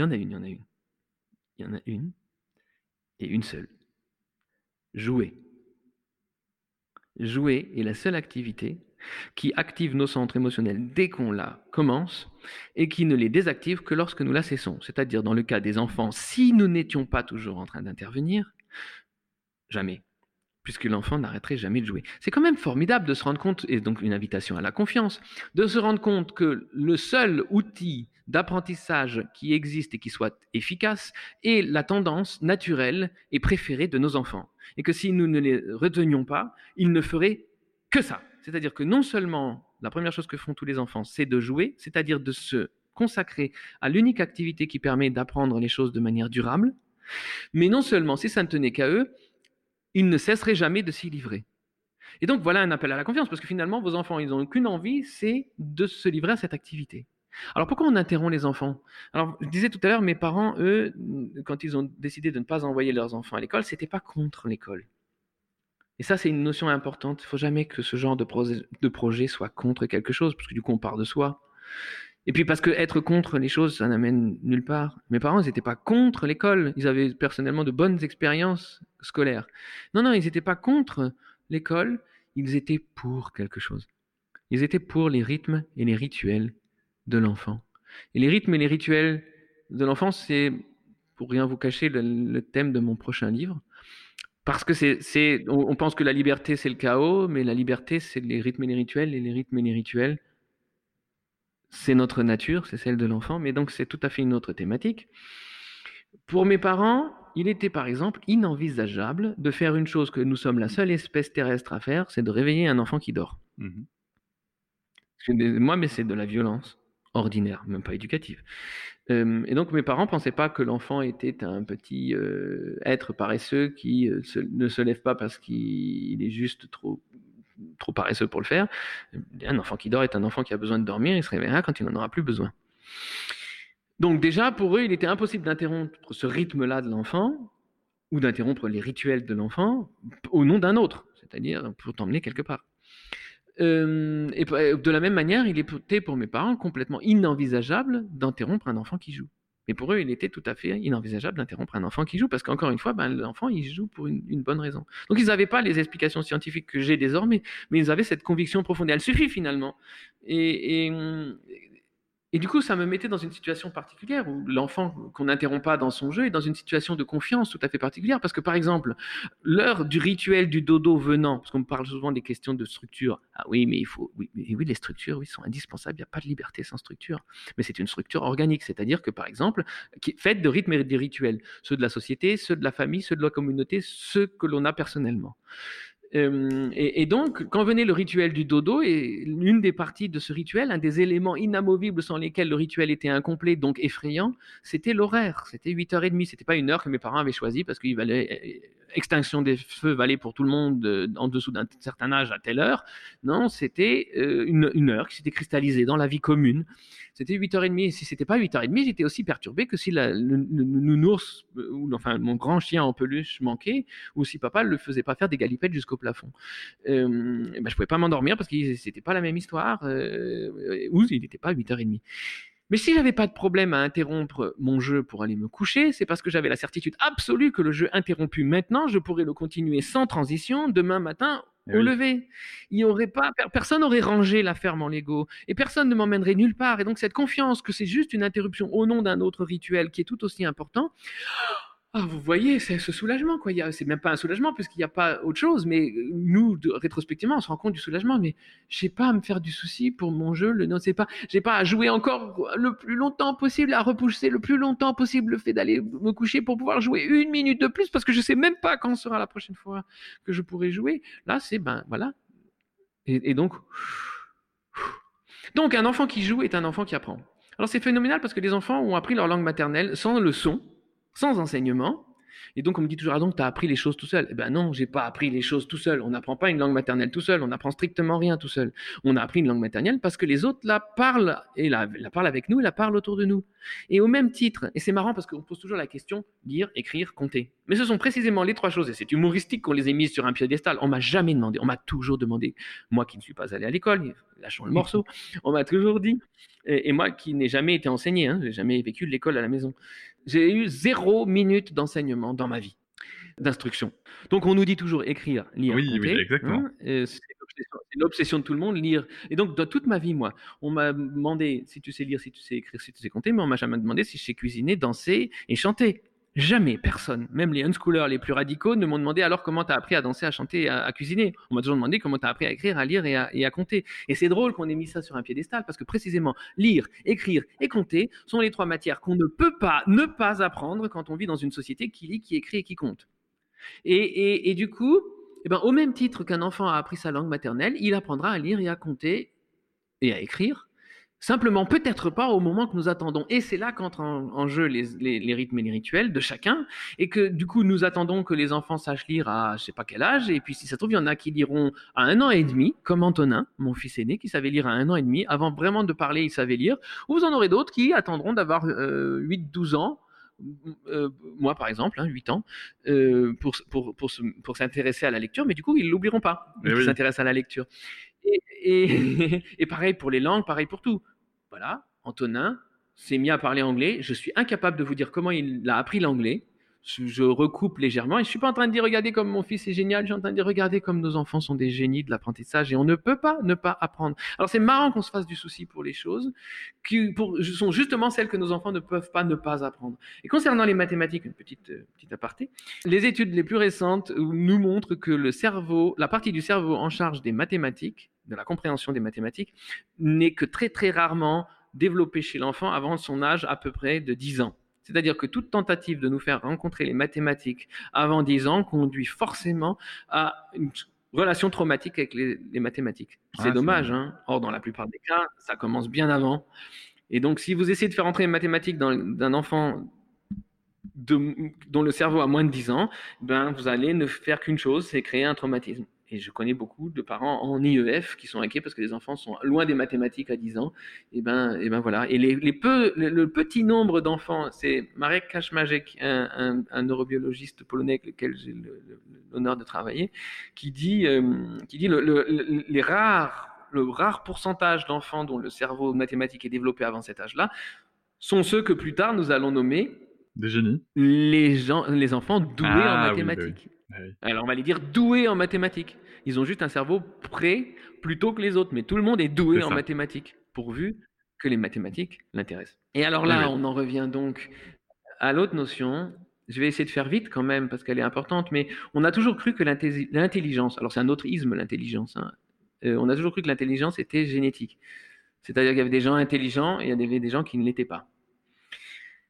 une seule. Jouer. Jouer est la seule activité qui active nos centres émotionnels dès qu'on la commence et qui ne les désactive que lorsque nous la cessons. C'est-à-dire dans le cas des enfants, si nous n'étions pas toujours en train d'intervenir, jamais, puisque l'enfant n'arrêterait jamais de jouer. C'est quand même formidable de se rendre compte, et donc une invitation à la confiance, de se rendre compte que le seul outil d'apprentissage qui existe et qui soit efficace est la tendance naturelle et préférée de nos enfants. Et que si nous ne les retenions pas, ils ne feraient que ça. C'est-à-dire que non seulement la première chose que font tous les enfants, c'est de jouer, c'est-à-dire de se consacrer à l'unique activité qui permet d'apprendre les choses de manière durable, mais non seulement, si ça ne tenait qu'à eux, ils ne cesseraient jamais de s'y livrer. Et donc voilà un appel à la confiance, parce que finalement, vos enfants, ils n'ont qu'une envie, c'est de se livrer à cette activité. Alors pourquoi on interrompt les enfants? Alors je disais tout à l'heure, mes parents, eux, quand ils ont décidé de ne pas envoyer leurs enfants à l'école, c'était pas contre l'école. Et ça, c'est une notion importante. Il ne faut jamais que ce genre de projet soit contre quelque chose, parce que du coup, on part de soi. Et puis parce que être contre les choses, ça n'amène nulle part. Mes parents, ils n'étaient pas contre l'école. Ils avaient personnellement de bonnes expériences scolaires. Non, ils n'étaient pas contre l'école. Ils étaient pour quelque chose. Ils étaient pour les rythmes et les rituels de l'enfant. Et les rythmes et les rituels de l'enfant, c'est, pour rien vous cacher, le thème de mon prochain livre. Parce que on pense que la liberté, c'est le chaos, mais la liberté, c'est les rythmes et les rituels, et les rythmes et les rituels, c'est notre nature, c'est celle de l'enfant, mais donc c'est tout à fait une autre thématique. Pour mes parents, il était par exemple inenvisageable de faire une chose que nous sommes la seule espèce terrestre à faire, c'est de réveiller un enfant qui dort. Moi, mais c'est de la violence ordinaire, même pas éducative. Et donc mes parents ne pensaient pas que l'enfant était un petit être paresseux qui ne se lève pas parce qu'il est juste trop paresseux pour le faire. Un enfant qui dort est un enfant qui a besoin de dormir, il se réveillera quand il n'en aura plus besoin. Donc déjà, pour eux, il était impossible d'interrompre ce rythme-là de l'enfant, ou d'interrompre les rituels de l'enfant, au nom d'un autre, c'est-à-dire pour t'emmener quelque part. Et de la même manière, il était pour mes parents complètement inenvisageable d'interrompre un enfant qui joue. Mais pour eux, il était tout à fait inenvisageable d'interrompre un enfant qui joue, parce qu'encore une fois, l'enfant, il joue pour une bonne raison. Donc ils n'avaient pas les explications scientifiques que j'ai désormais, mais ils avaient cette conviction profonde. Et elle suffit finalement. Et du coup, ça me mettait dans une situation particulière où l'enfant qu'on n'interrompt pas dans son jeu est dans une situation de confiance tout à fait particulière. Parce que, par exemple, l'heure du rituel du dodo venant, parce qu'on me parle souvent des questions de structure. Ah oui, mais oui, les structures, oui, sont indispensables. Il n'y a pas de liberté sans structure. Mais c'est une structure organique. C'est-à-dire que, par exemple, faite de rythmes et de rituels. Ceux de la société, ceux de la famille, ceux de la communauté, ceux que l'on a personnellement. Et donc, quand venait le rituel du dodo, et l'une des parties de ce rituel, un des éléments inamovibles sans lesquels le rituel était incomplet, donc effrayant, c'était l'horaire. C'était 8h30. C'était pas une heure que mes parents avaient choisi parce qu'il valait extinction des feux valait pour tout le monde en dessous d'un certain âge à telle heure. Non, c'était une heure qui s'était cristallisée dans la vie commune. C'était 8h30. Et si c'était pas 8h30, j'étais aussi perturbé que si le nounours, ou enfin mon grand chien en peluche manquait, ou si papa ne le faisait pas faire des galipettes jusqu'au plafond. Je pouvais pas m'endormir parce que c'était pas la même histoire, ou il n'était pas 8h30. Mais si j'avais pas de problème à interrompre mon jeu pour aller me coucher, c'est parce que j'avais la certitude absolue que le jeu interrompu maintenant, je pourrais le continuer sans transition demain matin au lever. Il y aurait pas, personne n'aurait rangé la ferme en Lego et personne ne m'emmènerait nulle part. Et donc cette confiance que c'est juste une interruption au nom d'un autre rituel qui est tout aussi important. Ah, vous voyez, c'est ce soulagement, quoi. C'est même pas un soulagement puisqu'il n'y a pas autre chose, mais nous, rétrospectivement, on se rend compte du soulagement. Mais j'ai pas à me faire du souci pour mon jeu. J'ai pas à jouer encore le plus longtemps possible, à repousser le plus longtemps possible le fait d'aller me coucher pour pouvoir jouer 1 minute de plus parce que je sais même pas quand sera la prochaine fois que je pourrai jouer. Là, c'est voilà. Et donc, un enfant qui joue est un enfant qui apprend. Alors c'est phénoménal parce que les enfants ont appris leur langue maternelle sans leçon, sans enseignement. Et donc on me dit toujours, ah donc tu as appris les choses tout seul. Eh ben non, j'ai pas appris les choses tout seul. On n'apprend pas une langue maternelle tout seul, on n'apprend strictement rien tout seul. On a appris une langue maternelle parce que les autres la parlent, et la parlent avec nous, et la parlent autour de nous. Et au même titre, et c'est marrant parce qu'on pose toujours la question, lire, écrire, compter. Mais ce sont précisément les 3 choses, et c'est humoristique qu'on les ait mises sur un piédestal. On m'a jamais demandé, on m'a toujours demandé, moi qui ne suis pas allé à l'école, lâchons le morceau, on m'a toujours dit, et moi qui n'ai jamais été enseigné, j'ai jamais vécu de l'école à la maison, j'ai eu 0 minute d'enseignement dans ma vie, d'instruction. Donc on nous dit toujours écrire, lire, compter. Oui, exactement. C'est l'obsession de tout le monde, lire. Et donc dans toute ma vie, moi, on m'a demandé si tu sais lire, si tu sais écrire, si tu sais compter, mais on m'a jamais demandé si je sais cuisiner, danser et chanter. Jamais, personne. Même les unschoolers les plus radicaux ne m'ont demandé alors comment tu as appris à danser, à chanter, à cuisiner. On m'a toujours demandé comment tu as appris à écrire, à lire et à compter. Et c'est drôle qu'on ait mis ça sur un piédestal parce que précisément, lire, écrire et compter sont les 3 matières qu'on ne peut pas ne pas apprendre quand on vit dans une société qui lit, qui écrit et qui compte. Et du coup, au même titre qu'un enfant a appris sa langue maternelle, il apprendra à lire et à compter et à écrire. Simplement, peut-être pas au moment que nous attendons. Et c'est là qu'entrent en jeu les rythmes et les rituels de chacun. Et que du coup, nous attendons que les enfants sachent lire à je sais pas quel âge. Et puis, si ça se trouve, il y en a qui liront à 1 an et demi, comme Antonin, mon fils aîné, qui savait lire à 1 an et demi. Avant vraiment de parler, il savait lire. Ou vous en aurez d'autres qui attendront d'avoir 8-12 ans. Moi, par exemple, 8 ans, pour s'intéresser à la lecture. Mais du coup, ils ne l'oublieront pas. Ils s'intéressent à la lecture. Et pareil pour les langues, pareil pour tout. Voilà, Antonin s'est mis à parler anglais. Je suis incapable de vous dire comment il a appris l'anglais. Je recoupe légèrement et je ne suis pas en train de dire regardez comme mon fils est génial, je suis en train de dire regardez comme nos enfants sont des génies de l'apprentissage et on ne peut pas ne pas apprendre. Alors c'est marrant qu'on se fasse du souci pour les choses qui sont justement celles que nos enfants ne peuvent pas ne pas apprendre. Et concernant les mathématiques, une petite aparté, les études les plus récentes nous montrent que le cerveau, la partie du cerveau en charge des mathématiques, de la compréhension des mathématiques, n'est que très très rarement développée chez l'enfant avant son âge à peu près de 10 ans. C'est-à-dire que toute tentative de nous faire rencontrer les mathématiques avant 10 ans conduit forcément à une relation traumatique avec les mathématiques. C'est dommage, Or, dans la plupart des cas, ça commence bien avant. Et donc, si vous essayez de faire entrer les mathématiques dans d'un enfant dont le cerveau a moins de 10 ans, vous allez ne faire qu'une chose, c'est créer un traumatisme. Et je connais beaucoup de parents en IEF qui sont inquiets parce que les enfants sont loin des mathématiques à 10 ans. Et voilà. Et le petit nombre d'enfants, c'est Marek Kaczmarek, un neurobiologiste polonais avec lequel j'ai l'honneur de travailler, qui dit le rare pourcentage d'enfants dont le cerveau mathématique est développé avant cet âge-là sont ceux que plus tard nous allons nommer des génies. Les enfants doués en mathématiques. Oui. Alors on va les dire doués en mathématiques. Ils ont juste un cerveau prêt plutôt que les autres, mais tout le monde est doué en mathématiques, pourvu que les mathématiques l'intéressent. Et alors là, on en revient donc à l'autre notion. Je vais essayer de faire vite quand même, parce qu'elle est importante, mais on a toujours cru que l'intelligence, alors c'est un autre isme l'intelligence, on a toujours cru que l'intelligence était génétique. C'est-à-dire qu'il y avait des gens intelligents et il y avait des gens qui ne l'étaient pas.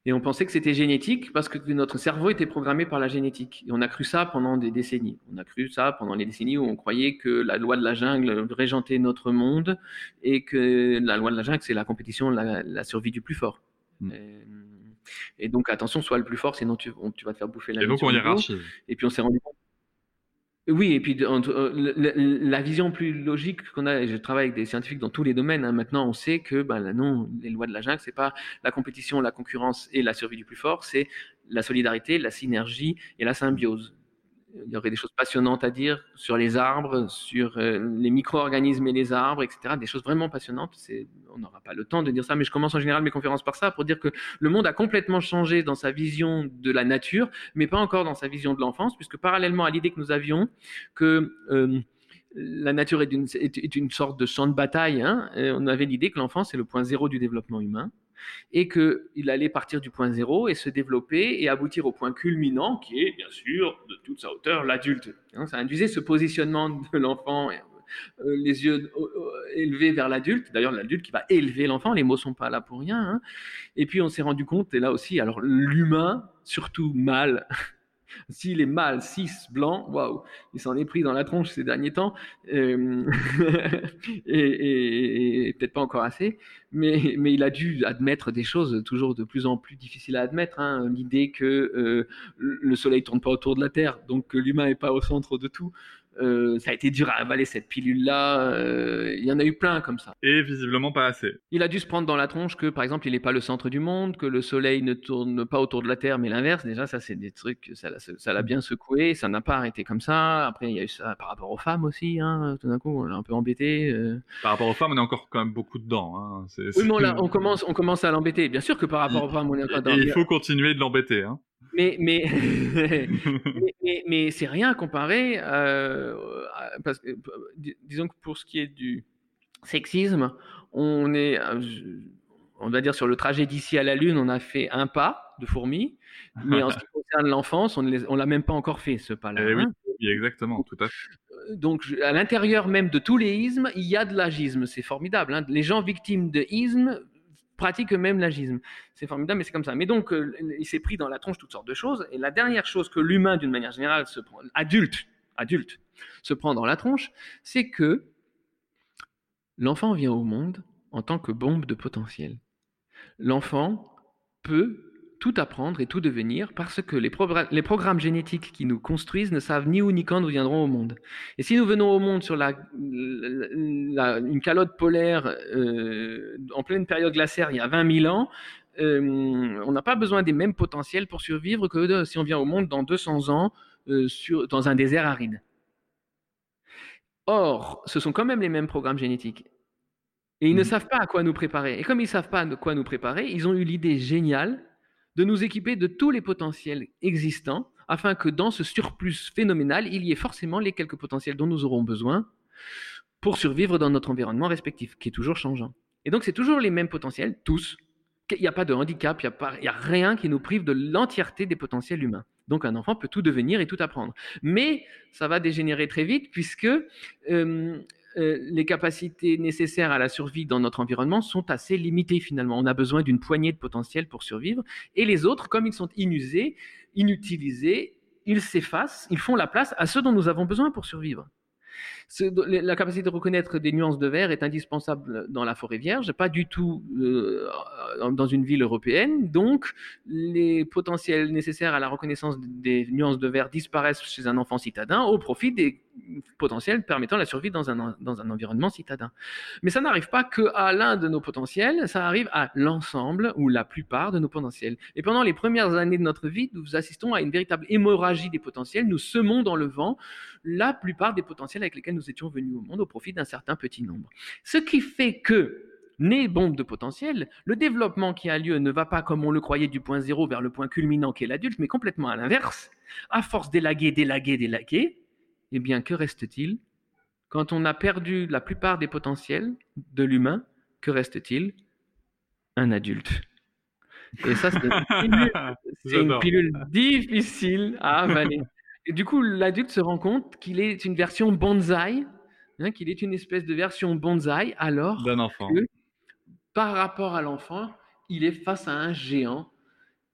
Et on pensait que c'était génétique parce que notre cerveau était programmé par la génétique. Et on a cru ça pendant des décennies. On a cru ça pendant les décennies où on croyait que la loi de la jungle régentait notre monde et que la loi de la jungle, c'est la compétition, la survie du plus fort. Et donc, attention, sois le plus fort, sinon tu vas te faire bouffer la Et donc, on hiérarchise. Et puis, on s'est rendu compte. Oui, et puis la vision plus logique qu'on a, et je travaille avec des scientifiques dans tous les domaines, hein, maintenant on sait que non, les lois de la jungle, c'est pas la compétition, la concurrence et la survie du plus fort, c'est la solidarité, la synergie et la symbiose. Il y aurait des choses passionnantes à dire sur les arbres, sur les micro-organismes et les arbres, etc. Des choses vraiment passionnantes. On n'aura pas le temps de dire ça, mais je commence en général mes conférences par ça, pour dire que le monde a complètement changé dans sa vision de la nature, mais pas encore dans sa vision de l'enfance, puisque parallèlement à l'idée que nous avions que la nature est une sorte de champ de bataille, hein, on avait l'idée que l'enfance est le point zéro du développement humain, et qu'il allait partir du point zéro et se développer et aboutir au point culminant qui est bien sûr de toute sa hauteur l'adulte. Ça induisait ce positionnement de l'enfant, les yeux élevés vers l'adulte, d'ailleurs l'adulte qui va élever l'enfant, les mots sont pas là pour rien, hein. Et puis on s'est rendu compte, et là aussi, alors l'humain, surtout mâle, s'il est mâle, cis, blanc, waouh, il s'en est pris dans la tronche ces derniers temps, et peut-être pas encore assez, mais il a dû admettre des choses toujours de plus en plus difficiles à admettre, hein. L'idée que le soleil tourne pas autour de la Terre, donc que l'humain est pas au centre de tout. Ça a été dur à avaler cette pilule-là. Il y en a eu plein comme ça. Et visiblement pas assez. Il a dû se prendre dans la tronche que, par exemple, il n'est pas le centre du monde, que le soleil ne tourne pas autour de la Terre, mais l'inverse. Déjà, ça, c'est des trucs, ça l'a bien secoué. Ça n'a pas arrêté comme ça. Après, il y a eu ça par rapport aux femmes aussi. Hein. Tout d'un coup, on l'a un peu embêté. Par rapport aux femmes, on est encore quand même beaucoup dedans. Hein. Oui, mais on commence à l'embêter. Bien sûr que par rapport aux femmes, on est encore dedans. Et il faut continuer de l'embêter. Hein. Mais c'est rien comparé, parce que, disons que pour ce qui est du sexisme, on va dire sur le trajet d'ici à la Lune, on a fait un pas de fourmi, mais en ce qui concerne l'enfance, on l'a même pas encore fait ce pas-là. Oui, exactement, tout à fait. Donc, à l'intérieur même de tous les ismes, il y a de l'agisme, c'est formidable. Hein. Les gens victimes de ismes pratique même l'agisme. C'est formidable, mais c'est comme ça. Mais donc, il s'est pris dans la tronche toutes sortes de choses. Et la dernière chose que l'humain, d'une manière générale, adulte, se prend dans la tronche, c'est que l'enfant vient au monde en tant que bombe de potentiel. L'enfant peut tout apprendre et tout devenir parce que les programmes génétiques qui nous construisent ne savent ni où ni quand nous viendrons au monde. Et si nous venons au monde sur une calotte polaire en pleine période glaciaire il y a 20 000 ans, on n'a pas besoin des mêmes potentiels pour survivre que si on vient au monde dans 200 ans dans un désert aride. Or, ce sont quand même les mêmes programmes génétiques. Et ils ne savent pas à quoi nous préparer. Et comme ils ne savent pas à quoi nous préparer, ils ont eu l'idée géniale de nous équiper de tous les potentiels existants, afin que dans ce surplus phénoménal, il y ait forcément les quelques potentiels dont nous aurons besoin pour survivre dans notre environnement respectif, qui est toujours changeant. Et donc, c'est toujours les mêmes potentiels, tous. Il n'y a pas de handicap, il n'y a rien qui nous prive de l'entièreté des potentiels humains. Donc, un enfant peut tout devenir et tout apprendre. Mais ça va dégénérer très vite, puisque les capacités nécessaires à la survie dans notre environnement sont assez limitées finalement. On a besoin d'une poignée de potentiel pour survivre. Et les autres, comme ils sont inutilisés, ils s'effacent, ils font la place à ceux dont nous avons besoin pour survivre. La capacité de reconnaître des nuances de vert est indispensable dans la forêt vierge, pas du tout dans une ville européenne. Donc, les potentiels nécessaires à la reconnaissance des nuances de vert disparaissent chez un enfant citadin au profit des potentiels permettant la survie dans un environnement citadin. Mais ça n'arrive pas qu'à l'un de nos potentiels, ça arrive à l'ensemble ou la plupart de nos potentiels. Et pendant les premières années de notre vie, nous assistons à une véritable hémorragie des potentiels. Nous semons dans le vent la plupart des potentiels avec lesquels nous étions venus au monde au profit d'un certain petit nombre. Ce qui fait que, né bombe de potentiel, le développement qui a lieu ne va pas comme on le croyait du point zéro vers le point culminant qui est l'adulte, mais complètement à l'inverse. À force d'élaguer, eh bien, que reste-t-il? Quand on a perdu la plupart des potentiels de l'humain, que reste-t-il? Un adulte. Et ça, c'est une pilule difficile à avaler. Et du coup, l'adulte se rend compte qu'il est une version bonsaï, qu'il est une espèce de version bonsaï, alors d'un enfant. Que, par rapport à l'enfant, il est face à un géant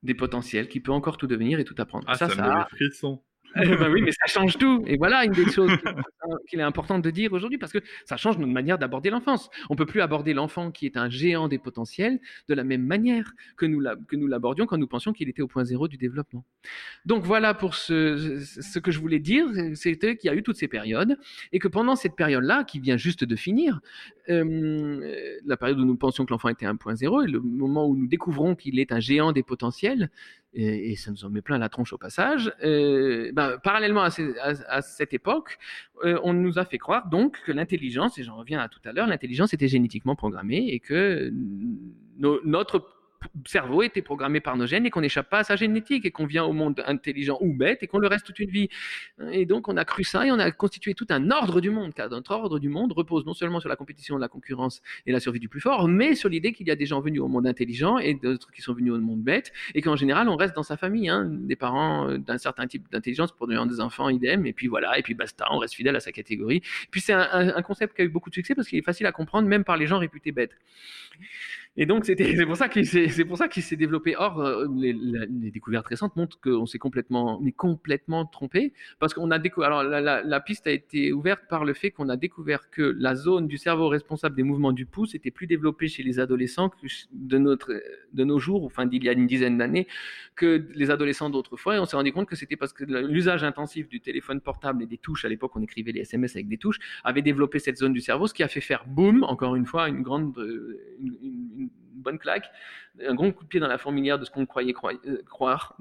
des potentiels, qui peut encore tout devenir et tout apprendre. Ah, ça me donne des frissons. Ben oui, mais ça change tout. Et voilà une des choses qu'il est important de dire aujourd'hui, parce que ça change notre manière d'aborder l'enfance. On peut plus aborder l'enfant qui est un géant des potentiels de la même manière que nous l'abordions quand nous pensions qu'il était au point zéro du développement. Donc voilà pour ce que je voulais dire, c'était qu'il y a eu toutes ces périodes et que pendant cette période-là, qui vient juste de finir, la période où nous pensions que l'enfant était 1.0 et le moment où nous découvrons qu'il est un géant des potentiels, et ça nous en met plein la tronche au passage, parallèlement à cette époque, on nous a fait croire donc que l'intelligence, et j'en reviens à tout à l'heure, l'intelligence était génétiquement programmée et que notre cerveau était programmé par nos gènes et qu'on n'échappe pas à sa génétique et qu'on vient au monde intelligent ou bête et qu'on le reste toute une vie. Et donc on a cru ça et on a constitué tout un ordre du monde, car notre ordre du monde repose non seulement sur la compétition, la concurrence et la survie du plus fort, mais sur l'idée qu'il y a des gens venus au monde intelligent et d'autres qui sont venus au monde bête, et qu'en général on reste dans sa famille, des parents d'un certain type d'intelligence produisant des enfants idem, et puis voilà, et puis basta, on reste fidèle à sa catégorie. Et puis c'est un concept qui a eu beaucoup de succès parce qu'il est facile à comprendre même par les gens réputés bêtes. Et donc c'est pour ça qu'il s'est développé. Or, les découvertes récentes montrent qu'on s'est complètement trompé, parce qu'on a découvert. Alors la piste a été ouverte par le fait qu'on a découvert que la zone du cerveau responsable des mouvements du pouce était plus développée chez les adolescents que de nos jours, enfin d'il y a une dizaine d'années, que les adolescents d'autrefois. Et on s'est rendu compte que c'était parce que l'usage intensif du téléphone portable et des touches, à l'époque on écrivait les SMS avec des touches, avait développé cette zone du cerveau, ce qui a fait faire boum, encore une fois, une bonne claque, un grand coup de pied dans la fourmilière de ce qu'on croyait croire,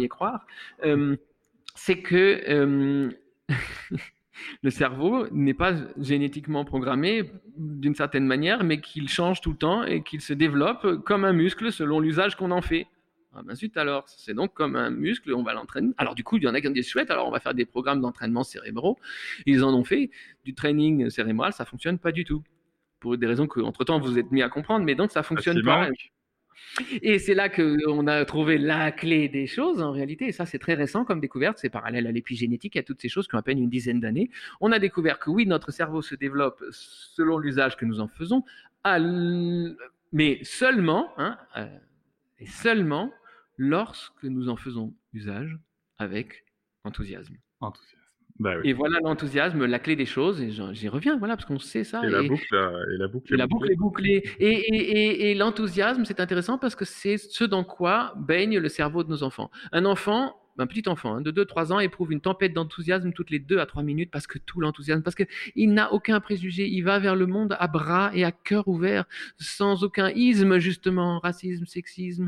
c'est que le cerveau n'est pas génétiquement programmé d'une certaine manière, mais qu'il change tout le temps et qu'il se développe comme un muscle selon l'usage qu'on en fait. Ah ben zut alors, c'est donc comme un muscle, on va l'entraîner. Alors du coup, il y en a qui ont dit chouette, alors on va faire des programmes d'entraînement cérébraux. Ils en ont fait, du training cérébral, ça fonctionne pas du tout. Pour des raisons qu'entre-temps vous êtes mis à comprendre, mais donc ça fonctionne pas. Et c'est là qu'on a trouvé la clé des choses, en réalité, et ça c'est très récent comme découverte, c'est parallèle à l'épigénétique, à toutes ces choses qui ont à peine une dizaine d'années. On a découvert que oui, notre cerveau se développe selon l'usage que nous en faisons, mais seulement, et seulement lorsque nous en faisons usage avec enthousiasme. Bah oui. Et voilà l'enthousiasme, la clé des choses, et j'y reviens, voilà, parce qu'on sait ça. Et la boucle est bouclée. Et l'enthousiasme, c'est intéressant parce que c'est ce dans quoi baigne le cerveau de nos enfants. Un petit enfant de 2-3 ans éprouve une tempête d'enthousiasme toutes les 2 à 3 minutes parce que tout l'enthousiasme, parce qu'il n'a aucun préjugé, il va vers le monde à bras et à cœur ouvert, sans aucun isme justement, racisme, sexisme,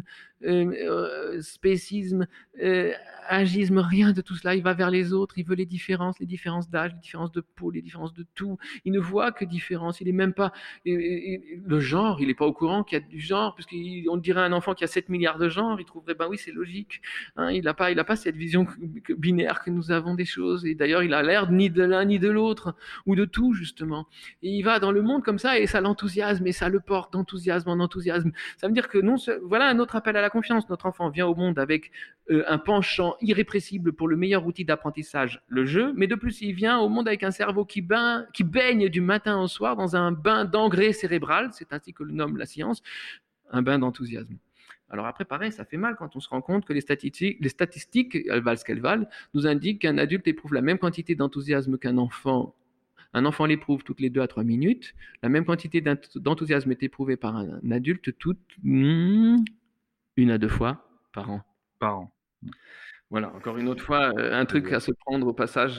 spécisme, agisme, rien de tout cela. Il va vers les autres, il veut les différences d'âge, les différences de peau, les différences de tout. Il ne voit que différence, il n'est même pas... le genre, il n'est pas au courant qu'il y a du genre, puisqu'on dirait à un enfant qu'il y a 7 milliards de genres, il trouverait, ben oui, c'est logique. Il n'a pas cette vision binaire que nous avons des choses, et d'ailleurs, il a l'air ni de l'un ni de l'autre, ou de tout, justement. Et il va dans le monde comme ça, et ça l'enthousiasme, et ça le porte d'enthousiasme en enthousiasme. Ça veut dire que voilà un autre appel à la confiance. Notre enfant vient au monde avec un penchant irrépressible pour le meilleur outil d'apprentissage, le jeu, mais de plus, il vient au monde avec un cerveau qui baigne du matin au soir dans un bain d'engrais cérébral, c'est ainsi que le nomme la science, un bain d'enthousiasme. Alors après, pareil, ça fait mal quand on se rend compte que les statistiques, elles valent ce qu'elles valent, nous indiquent qu'un adulte éprouve la même quantité d'enthousiasme qu'un enfant. Un enfant l'éprouve toutes les 2 à 3 minutes. La même quantité d'enthousiasme est éprouvée par un adulte toutes 1 à 2 fois par an. Voilà, encore une autre fois, un truc à se prendre au passage.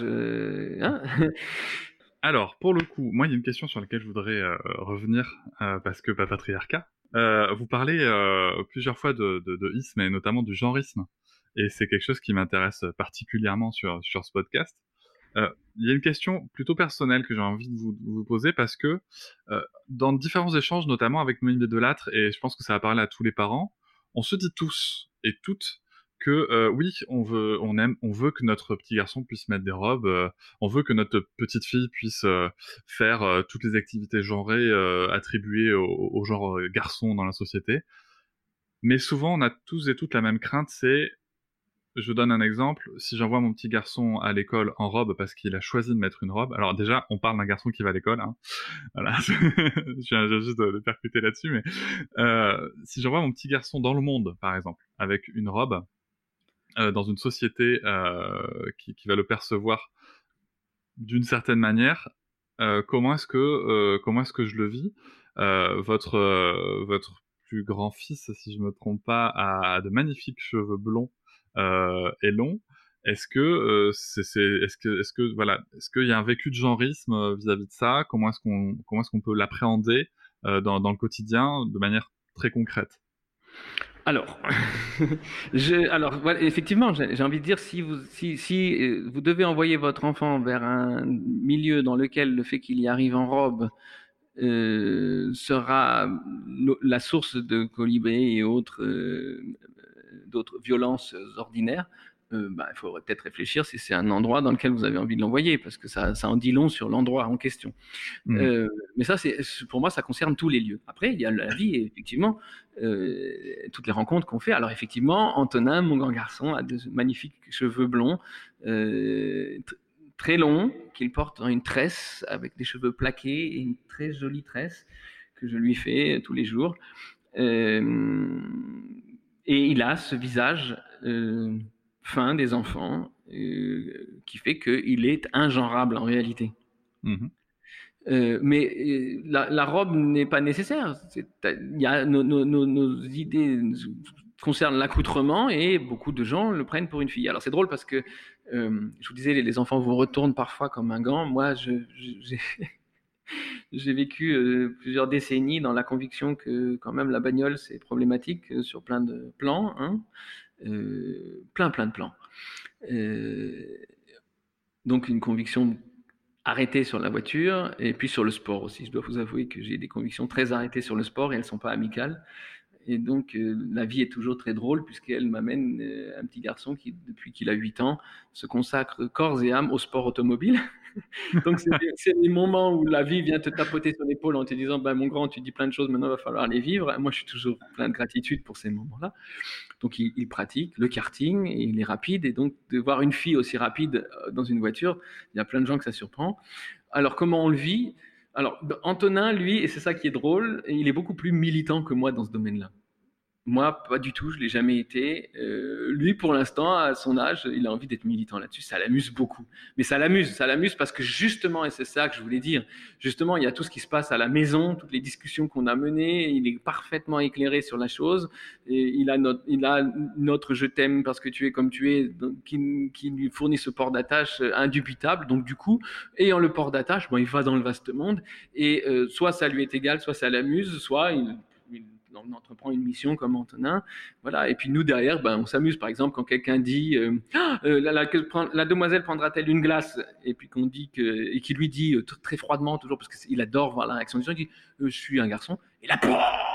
Alors, pour le coup, moi, il y a une question sur laquelle je voudrais revenir, parce que patriarcat. Vous parlez plusieurs fois de isme, et notamment du genreisme. Et c'est quelque chose qui m'intéresse particulièrement sur ce podcast. Il y a une question plutôt personnelle que j'ai envie de vous poser, parce que dans différents échanges, notamment avec Noémie Delattre, et je pense que ça va parler à tous les parents, on se dit tous et toutes que oui, on veut que notre petit garçon puisse mettre des robes, on veut que notre petite fille puisse faire toutes les activités genrées attribuées au genre garçon dans la société. Mais souvent, on a tous et toutes la même crainte, c'est je donne un exemple. Si j'envoie mon petit garçon à l'école en robe parce qu'il a choisi de mettre une robe, alors déjà, on parle d'un garçon qui va à l'école, hein. Voilà, je viens juste de percuter là-dessus, mais si j'envoie mon petit garçon dans le monde, par exemple, avec une robe, dans une société qui va le percevoir d'une certaine manière, comment est-ce que je le vis? Votre plus grand fils, si je me trompe pas, a de magnifiques cheveux blonds et longs. Est-ce que voilà, est-ce qu'il y a un vécu de genrisme vis-à-vis de ça? Comment est-ce qu'on peut l'appréhender dans le quotidien de manière très concrète? Alors, voilà, effectivement, j'ai envie de dire, si vous devez envoyer votre enfant vers un milieu dans lequel le fait qu'il y arrive en robe sera la source de colibris et d'autres violences ordinaires, il faudrait peut-être réfléchir si c'est un endroit dans lequel vous avez envie de l'envoyer, parce que ça en dit long sur l'endroit en question. Mais ça, pour moi, ça concerne tous les lieux. Après, il y a la vie, et effectivement, toutes les rencontres qu'on fait. Alors effectivement, Antonin, mon grand garçon, a de magnifiques cheveux blonds, très longs, qu'il porte dans une tresse, avec des cheveux plaqués, et une très jolie tresse que je lui fais tous les jours. Et il a ce visage fin des enfants qui fait qu'il est ingenrable en réalité. Mais la robe n'est pas nécessaire. Il y a nos idées concernent l'accoutrement et beaucoup de gens le prennent pour une fille. Alors c'est drôle parce que je vous disais, les enfants vous retournent parfois comme un gant. Moi, j'ai vécu plusieurs décennies dans la conviction que quand même la bagnole c'est problématique sur plein de plans, hein, plein de plans. Donc une conviction arrêtée sur la voiture et puis sur le sport aussi. Je dois vous avouer que j'ai des convictions très arrêtées sur le sport et elles ne sont pas amicales. Et donc la vie est toujours très drôle puisqu'elle m'amène un petit garçon qui, depuis qu'il a 8 ans, se consacre corps et âme au sport automobile. Donc c'est des moments où la vie vient te tapoter sur l'épaule en te disant mon grand, tu dis plein de choses, maintenant il va falloir les vivre. Moi je suis toujours plein de gratitude pour ces moments-là. Donc il pratique le karting et il est rapide, et donc de voir une fille aussi rapide dans une voiture, il y a plein de gens que ça surprend. Alors comment on le vit? Alors Antonin, lui, et c'est ça qui est drôle, il est beaucoup plus militant que moi dans ce domaine-là. Moi, pas du tout, je ne l'ai jamais été. Lui, pour l'instant, à son âge, il a envie d'être militant là-dessus. Ça l'amuse beaucoup. Mais ça l'amuse parce que justement, et c'est ça que je voulais dire, justement, il y a tout ce qui se passe à la maison, toutes les discussions qu'on a menées, il est parfaitement éclairé sur la chose. Et il a notre je t'aime parce que tu es comme tu es, qui lui fournit ce port d'attache indubitable. Donc du coup, ayant le port d'attache, il va dans le vaste monde. Et soit ça lui est égal, soit ça l'amuse, soit on entreprend une mission comme Antonin, voilà. Et puis nous derrière, on s'amuse. Par exemple, quand quelqu'un dit la demoiselle prendra-t-elle une glace, et puis qu'on dit et qu'il lui dit très froidement toujours, parce qu'il adore voir la réaction des gens, il dit je suis un garçon, et là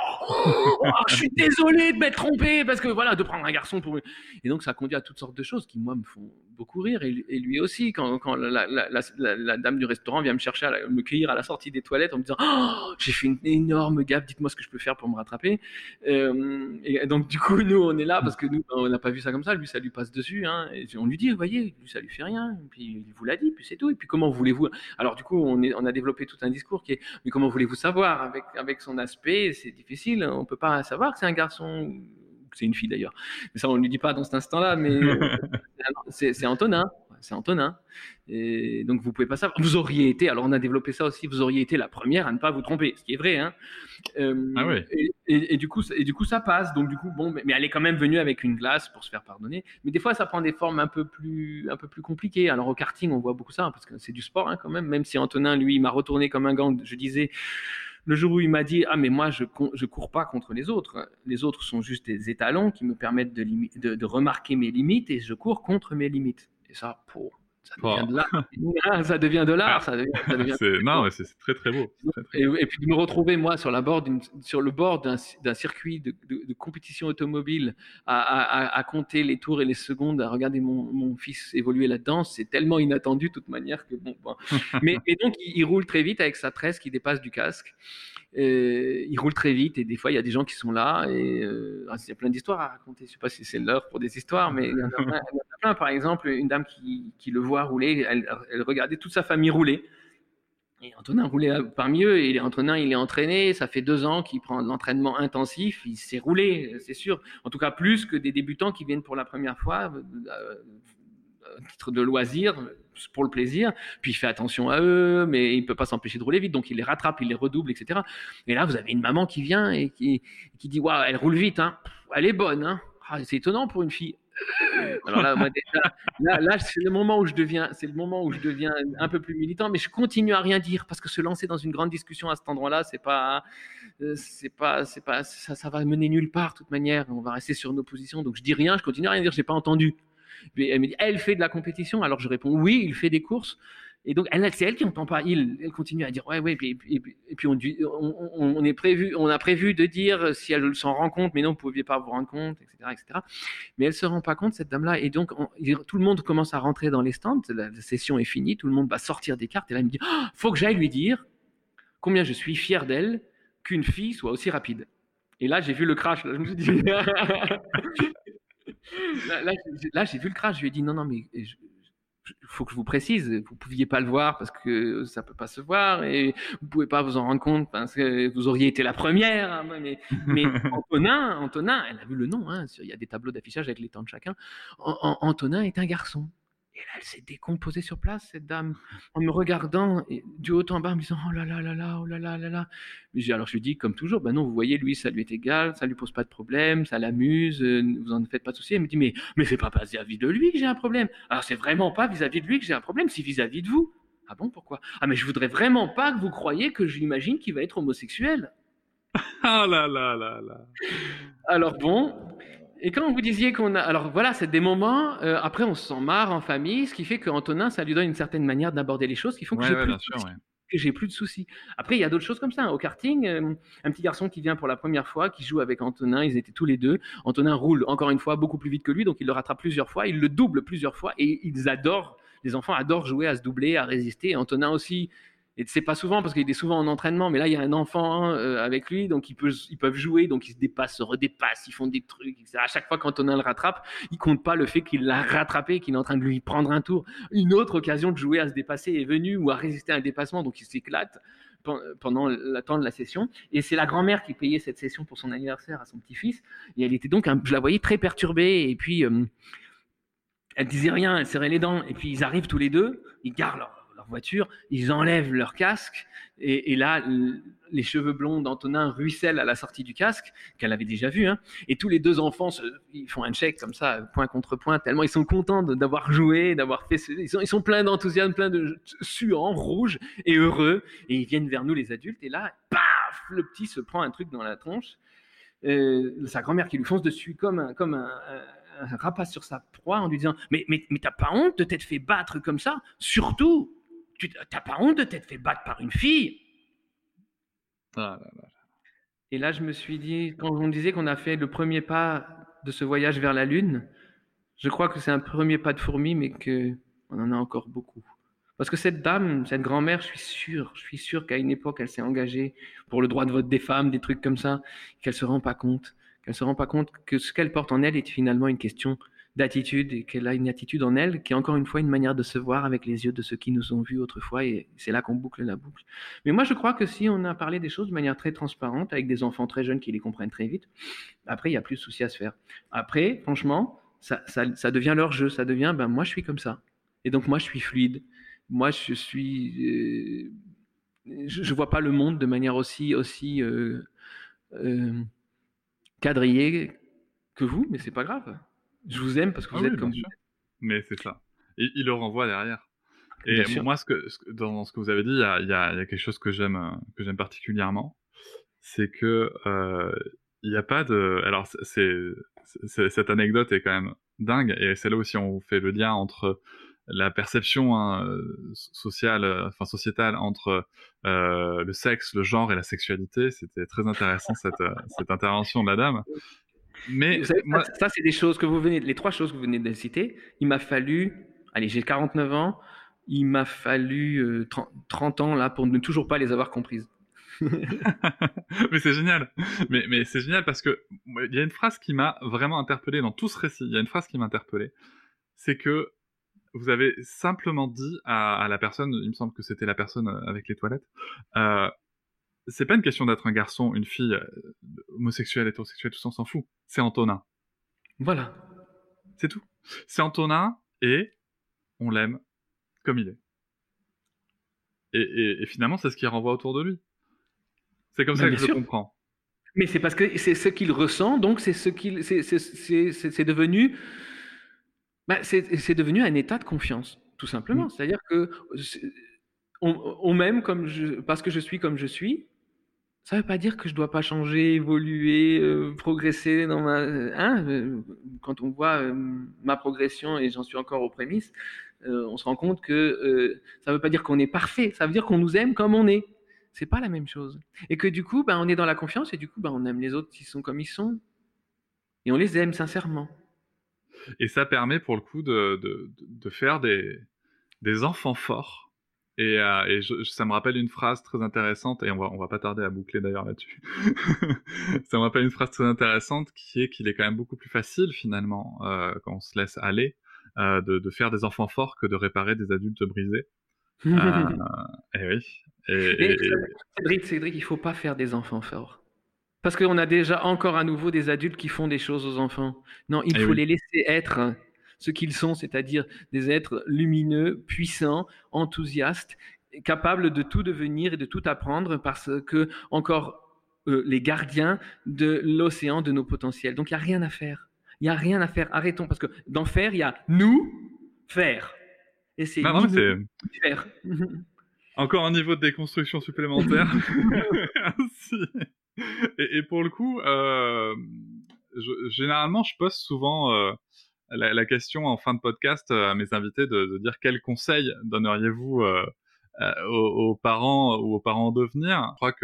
je suis désolé de m'être trompé, parce que voilà, de prendre un garçon pour... Et donc ça conduit à toutes sortes de choses qui moi me font beaucoup rire, et lui aussi, quand la dame du restaurant vient me chercher, me cueillir à la sortie des toilettes en me disant j'ai fait une énorme gaffe, dites-moi ce que je peux faire pour me rattraper. Et donc du coup nous on est là parce que nous on n'a pas vu ça comme ça, lui ça lui passe dessus, hein, et on lui dit voyez, lui ça lui fait rien, et puis il vous l'a dit, puis c'est tout. Et puis comment voulez-vous... Alors du coup on a développé tout un discours qui est mais comment voulez-vous savoir, avec son aspect c'est difficile, on peut pas savoir que c'est un garçon ou que c'est une fille d'ailleurs, mais ça on lui dit pas dans cet instant-là, mais c'est Antonin. C'est Antonin. Et donc vous pouvez pas savoir. Vous auriez été, alors on a développé ça aussi, vous auriez été la première à ne pas vous tromper, ce qui est vrai, hein. Ah oui. Et du coup ça passe. Donc du coup mais elle est quand même venue avec une glace pour se faire pardonner. Mais des fois ça prend des formes un peu plus compliquées. Alors au karting on voit beaucoup ça, parce que c'est du sport, hein, quand même si Antonin lui m'a retourné comme un gant. Je disais le jour où il m'a dit mais moi je cours pas contre les autres sont juste des étalons qui me permettent de remarquer mes limites, et je cours contre mes limites. Et ça, Ça Oh. devient de l'art. Ça devient de l'art. Ça devient Non, mais c'est très très beau. C'est très, très beau. et puis de me retrouver, moi, sur le bord d'un circuit de compétition automobile, à compter les tours et les secondes, à regarder mon fils évoluer là-dedans, c'est tellement inattendu de toute manière que bon. Et donc, il roule très vite avec sa tresse qui dépasse du casque. Il roule très vite et des fois, il y a des gens qui sont là. Et il y a plein d'histoires à raconter. Je ne sais pas si c'est l'heure pour des histoires, mais il y en a plein. Par exemple, une dame qui le voit rouler, elle regardait toute sa famille rouler. Et Antonin roulait parmi eux, et Antonin, il est entraîné, ça fait 2 ans qu'il prend de l'entraînement intensif, il sait rouler, c'est sûr. En tout cas, plus que des débutants qui viennent pour la première fois, à titre de loisir, pour le plaisir. Puis il fait attention à eux, mais il ne peut pas s'empêcher de rouler vite, donc il les rattrape, il les redouble, etc. Et là, vous avez une maman qui vient et qui dit « Waouh, elle roule vite, hein. Elle est bonne, hein. Ah, c'est étonnant pour une fille. » Alors là, moi, là, c'est le moment où je deviens un peu plus militant, mais je continue à rien dire parce que se lancer dans une grande discussion à cet endroit-là, ça va mener nulle part de toute manière. On va rester sur nos positions, donc je dis rien, je continue à rien dire, j'ai pas entendu. Puis elle me dit, elle fait de la compétition, alors je réponds oui, il fait des courses. Et donc, c'est elle qui n'entend pas. Elle continue à dire ouais. Et puis on a prévu de dire si elle s'en rend compte, mais non, vous ne pouviez pas vous rendre compte, etc. Mais elle ne se rend pas compte, cette dame-là. Et donc, tout le monde commence à rentrer dans les stands. La session est finie, tout le monde va sortir des cartes. Et là, elle me dit faut que j'aille lui dire combien je suis fier d'elle qu'une fille soit aussi rapide. Et là, j'ai vu le crash. Là, je me suis dit là, j'ai vu le crash. Je lui ai dit non, mais. Il faut que je vous précise, vous ne pouviez pas le voir parce que ça ne peut pas se voir et vous ne pouvez pas vous en rendre compte parce que vous auriez été la première. Hein, mais Antonin, elle a vu le nom, hein, il y a des tableaux d'affichage avec les temps de chacun. Antonin est un garçon. Et là, elle s'est décomposée sur place, cette dame, en me regardant du haut en bas, en me disant oh là là là là, oh là là là là. Alors je lui dis comme toujours, ben non, vous voyez, lui, ça lui est égal, ça lui pose pas de problème, ça l'amuse, vous en faites pas de souci. Elle me dit mais c'est pas vis-à-vis de lui que j'ai un problème. Alors c'est vraiment pas vis-à-vis de lui que j'ai un problème, c'est vis-à-vis de vous. Ah bon, pourquoi? Ah mais je voudrais vraiment pas que vous croyiez que j'imagine qu'il va être homosexuel. Ah là là là là. Alors bon. Et quand vous disiez qu'on a... Alors voilà, c'est des moments, après on se sent marre en famille, ce qui fait qu'Antonin, ça lui donne une certaine manière d'aborder les choses, qui font que j'ai plus de soucis. Après, il y a d'autres choses comme ça. Au karting, un petit garçon qui vient pour la première fois, qui joue avec Antonin, ils étaient tous les deux. Antonin roule, encore une fois, beaucoup plus vite que lui, donc il le rattrape plusieurs fois, il le double plusieurs fois, et les enfants adorent jouer à se doubler, à résister. Et Antonin aussi... Et c'est pas souvent parce qu'il est souvent en entraînement, mais là il y a un enfant avec lui, donc ils peuvent jouer, donc ils se dépassent, se redépassent, ils font des trucs, etc. À chaque fois qu'Antonin le rattrape, il compte pas le fait qu'il l'a rattrapé, qu'il est en train de lui prendre un tour. Une autre occasion de jouer à se dépasser est venue ou à résister à un dépassement, donc il s'éclate pendant le temps de la session. Et c'est la grand-mère qui payait cette session pour son anniversaire à son petit-fils. Et elle était donc, je la voyais très perturbée. Et puis elle disait rien, elle serrait les dents. Et puis ils arrivent tous les deux, ils garent leur voiture, ils enlèvent leur casque et là les cheveux blonds d'Antonin ruissellent à la sortie du casque qu'elle avait déjà vu, hein, et tous les deux enfants ils font un check comme ça, point contre point, tellement ils sont contents d'avoir joué, d'avoir fait ils sont pleins d'enthousiasme, pleins de suants, rouges et heureux, et ils viennent vers nous les adultes, et là paf, le petit se prend un truc dans la tronche, sa grand-mère qui lui fonce dessus comme un rapace sur sa proie en lui disant mais t'as pas honte de t'être fait battre comme ça, surtout t'as pas honte de t'être fait battre par une fille? Ah là là. Et là, je me suis dit, quand on disait qu'on a fait le premier pas de ce voyage vers la Lune, je crois que c'est un premier pas de fourmi, mais qu'on en a encore beaucoup. Parce que cette dame, cette grand-mère, je suis sûr qu'à une époque, elle s'est engagée pour le droit de vote des femmes, des trucs comme ça, qu'elle se rend pas compte que ce qu'elle porte en elle est finalement une question d'attitude, et qu'elle a une attitude en elle qui est encore une fois une manière de se voir avec les yeux de ceux qui nous ont vus autrefois, et c'est là qu'on boucle la boucle. Mais moi je crois que si on a parlé des choses de manière très transparente avec des enfants très jeunes qui les comprennent très vite, après il n'y a plus de souci à se faire. Après franchement ça devient leur jeu, ça devient moi je suis comme ça, et donc moi je suis fluide, moi je suis je vois pas le monde de manière aussi quadrillée que vous, mais c'est pas grave. Je vous aime parce que vous êtes comme vous. Mais c'est ça. Et il le renvoie derrière. Et moi, dans ce que vous avez dit, il y a quelque chose que j'aime particulièrement, c'est que il n'y a pas de... Alors, cette anecdote est quand même dingue, et c'est là aussi on fait le lien entre la perception sociale, enfin sociétale entre le sexe, le genre et la sexualité. C'était très intéressant cette intervention de la dame. Mais Vous savez, moi, ça, c'est des choses que les 3 choses que vous venez de citer. Il m'a fallu, allez, j'ai 49 ans, il m'a fallu 30 ans là pour ne toujours pas les avoir comprises. mais c'est génial. Mais c'est génial parce que il y a une phrase qui m'a vraiment interpellé dans tout ce récit. Il y a une phrase qui m'a interpellé. C'est que vous avez simplement dit à la personne, il me semble que c'était la personne avec les toilettes, c'est pas une question d'être un garçon, une fille, homosexuelle, hétérosexuelle, tout ça, on s'en fout. C'est Antonin. Voilà. C'est tout. C'est Antonin et on l'aime comme il est. Et finalement, c'est ce qu'il renvoie autour de lui. C'est comme ça que je le comprends. Mais c'est parce que c'est ce qu'il ressent, donc c'est devenu, c'est devenu un état de confiance, tout simplement. C'est-à-dire que on m'aime parce que je suis comme je suis. Ça ne veut pas dire que je ne dois pas changer, évoluer, progresser dans quand on voit ma progression, et j'en suis encore aux prémices, on se rend compte que ça ne veut pas dire qu'on est parfait, ça veut dire qu'on nous aime comme on est. C'est pas la même chose. Et que du coup, on est dans la confiance, et du coup, on aime les autres qui sont comme ils sont. Et on les aime sincèrement. Et ça permet pour le coup de faire des enfants forts. Et ça me rappelle une phrase très intéressante, et on va pas tarder à boucler d'ailleurs là-dessus. Ça me rappelle une phrase très intéressante qui est qu'il est quand même beaucoup plus facile finalement, quand on se laisse aller, de faire des enfants forts que de réparer des adultes brisés. Et oui. Cédric, il faut pas faire des enfants forts. Parce qu'on a déjà encore à nouveau des adultes qui font des choses aux enfants. Non, il faut les laisser être ce qu'ils sont, c'est-à-dire des êtres lumineux, puissants, enthousiastes, capables de tout devenir et de tout apprendre, parce que encore les gardiens de l'océan de nos potentiels. Donc il n'y a rien à faire. Il n'y a rien à faire. Arrêtons, parce que dans faire, il y a nous faire. Et c'est faire. Encore un niveau de déconstruction supplémentaire. Et pour le coup, généralement, je pose souvent la question en fin de podcast à mes invités de dire quels conseils donneriez-vous aux parents ou aux parents en devenir.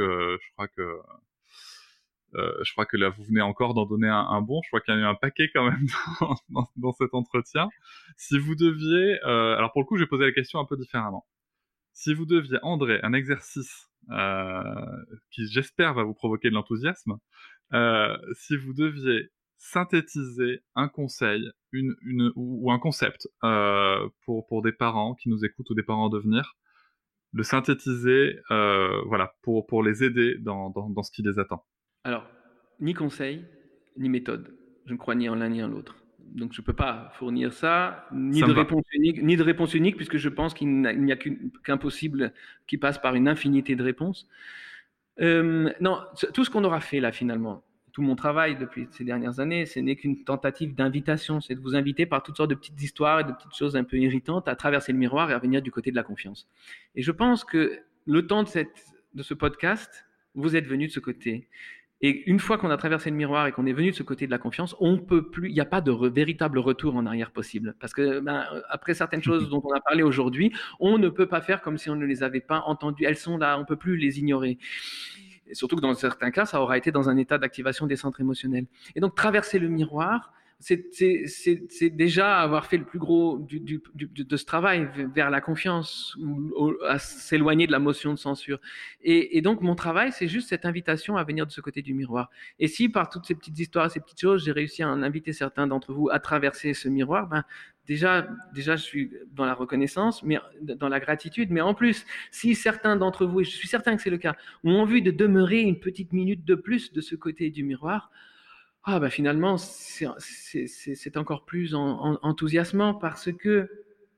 Je crois que là, vous venez encore d'en donner un bon. Je crois qu'il y en a eu un paquet quand même dans cet entretien. Si vous deviez... alors pour le coup, je vais poser la question un peu différemment. Si vous deviez, André, un exercice qui, j'espère, va vous provoquer de l'enthousiasme, si vous deviez synthétiser un conseil ou un concept pour des parents qui nous écoutent ou des parents en devenir, le synthétiser pour les aider dans ce qui les attend. Alors, ni conseil, ni méthode. Je ne crois ni en l'un ni en l'autre. Donc, je ne peux pas fournir ça, ni de réponse unique, puisque je pense qu'il n'y a qu'un possible qui passe par une infinité de réponses. Non, tout ce qu'on aura fait là, finalement, tout mon travail depuis ces dernières années, ce n'est qu'une tentative d'invitation. C'est de vous inviter par toutes sortes de petites histoires et de petites choses un peu irritantes à traverser le miroir et à venir du côté de la confiance. Et je pense que le temps de ce podcast, vous êtes venus de ce côté. Et une fois qu'on a traversé le miroir et qu'on est venu de ce côté de la confiance, on peut plus, il n'y a pas de véritable retour en arrière possible. Parce que après certaines choses dont on a parlé aujourd'hui, on ne peut pas faire comme si on ne les avait pas entendues. Elles sont là, on ne peut plus les ignorer. Et surtout que dans certains cas, ça aura été dans un état d'activation des centres émotionnels. Et donc traverser le miroir, c'est déjà avoir fait le plus gros de ce travail vers la confiance, ou à s'éloigner de la motion de censure. Et donc, mon travail, c'est juste cette invitation à venir de ce côté du miroir. Et si, par toutes ces petites histoires, ces petites choses, j'ai réussi à en inviter certains d'entre vous à traverser ce miroir, déjà, je suis dans la reconnaissance, mais dans la gratitude. Mais en plus, si certains d'entre vous, et je suis certain que c'est le cas, ont envie de demeurer une petite minute de plus de ce côté du miroir, finalement, c'est encore plus enthousiasmant parce que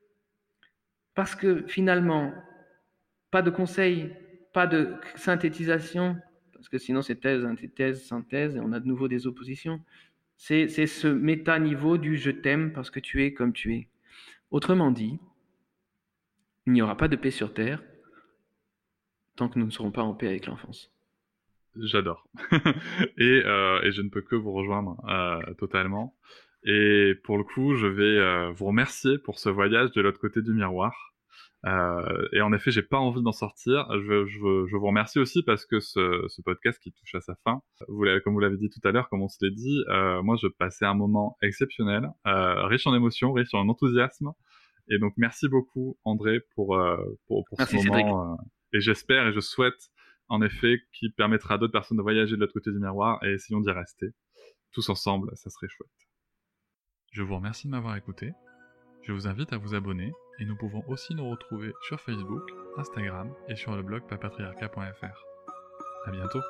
finalement, pas de conseils, pas de synthétisation, parce que sinon c'est thèse, antithèse, synthèse, et on a de nouveau des oppositions. C'est ce méta-niveau du « je t'aime parce que tu es comme tu es ». Autrement dit, il n'y aura pas de paix sur Terre tant que nous ne serons pas en paix avec l'enfance. J'adore. Et je ne peux que vous rejoindre totalement. Et pour le coup, je vais vous remercier pour ce voyage de l'autre côté du miroir. Et en effet, j'ai pas envie d'en sortir. Je vous remercie aussi parce que ce podcast qui touche à sa fin, comme vous l'avez dit tout à l'heure, comme on se l'est dit, moi je passais un moment exceptionnel, riche en émotions, riche en enthousiasme. Et donc merci beaucoup André pour Merci, ce Cédric. moment. Et j'espère et je souhaite en effet qu'il permettra à d'autres personnes de voyager de l'autre côté du miroir, et essayons d'y rester tous ensemble, ça serait chouette. Je vous remercie de m'avoir écouté. Je vous invite à vous abonner et nous pouvons aussi nous retrouver sur Facebook, Instagram et sur le blog papatriarca.fr. À bientôt.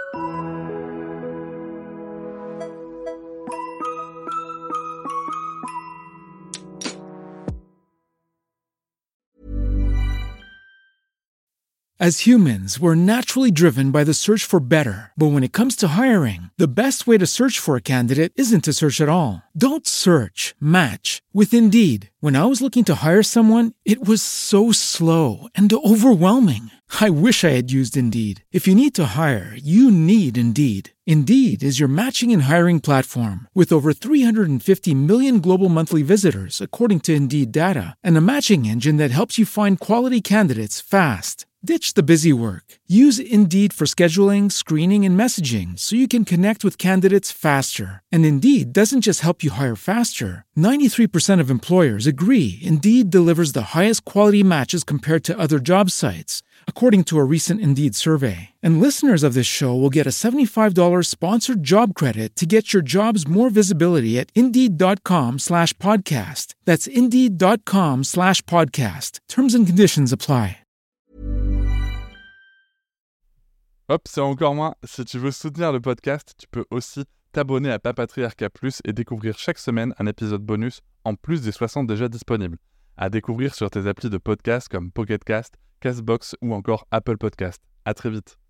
As humans, we're naturally driven by the search for better. But when it comes to hiring, the best way to search for a candidate isn't to search at all. Don't search, match with Indeed. When I was looking to hire someone, it was so slow and overwhelming. I wish I had used Indeed. If you need to hire, you need Indeed. Indeed is your matching and hiring platform with over 350 million global monthly visitors, according to Indeed data, and a matching engine that helps you find quality candidates fast. Ditch the busy work. Use Indeed for scheduling, screening, and messaging so you can connect with candidates faster. And Indeed doesn't just help you hire faster. 93% of employers agree Indeed delivers the highest quality matches compared to other job sites, according to a recent Indeed survey. And listeners of this show will get a $75 sponsored job credit to get your jobs more visibility at Indeed.com/podcast. That's Indeed.com/podcast. Terms and conditions apply. Hop, c'est encore moins. Si tu veux soutenir le podcast, tu peux aussi t'abonner à Papatriarca Plus et découvrir chaque semaine un épisode bonus en plus des 60 déjà disponibles. À découvrir sur tes applis de podcast comme Pocket Cast, Castbox ou encore Apple Podcast. À très vite.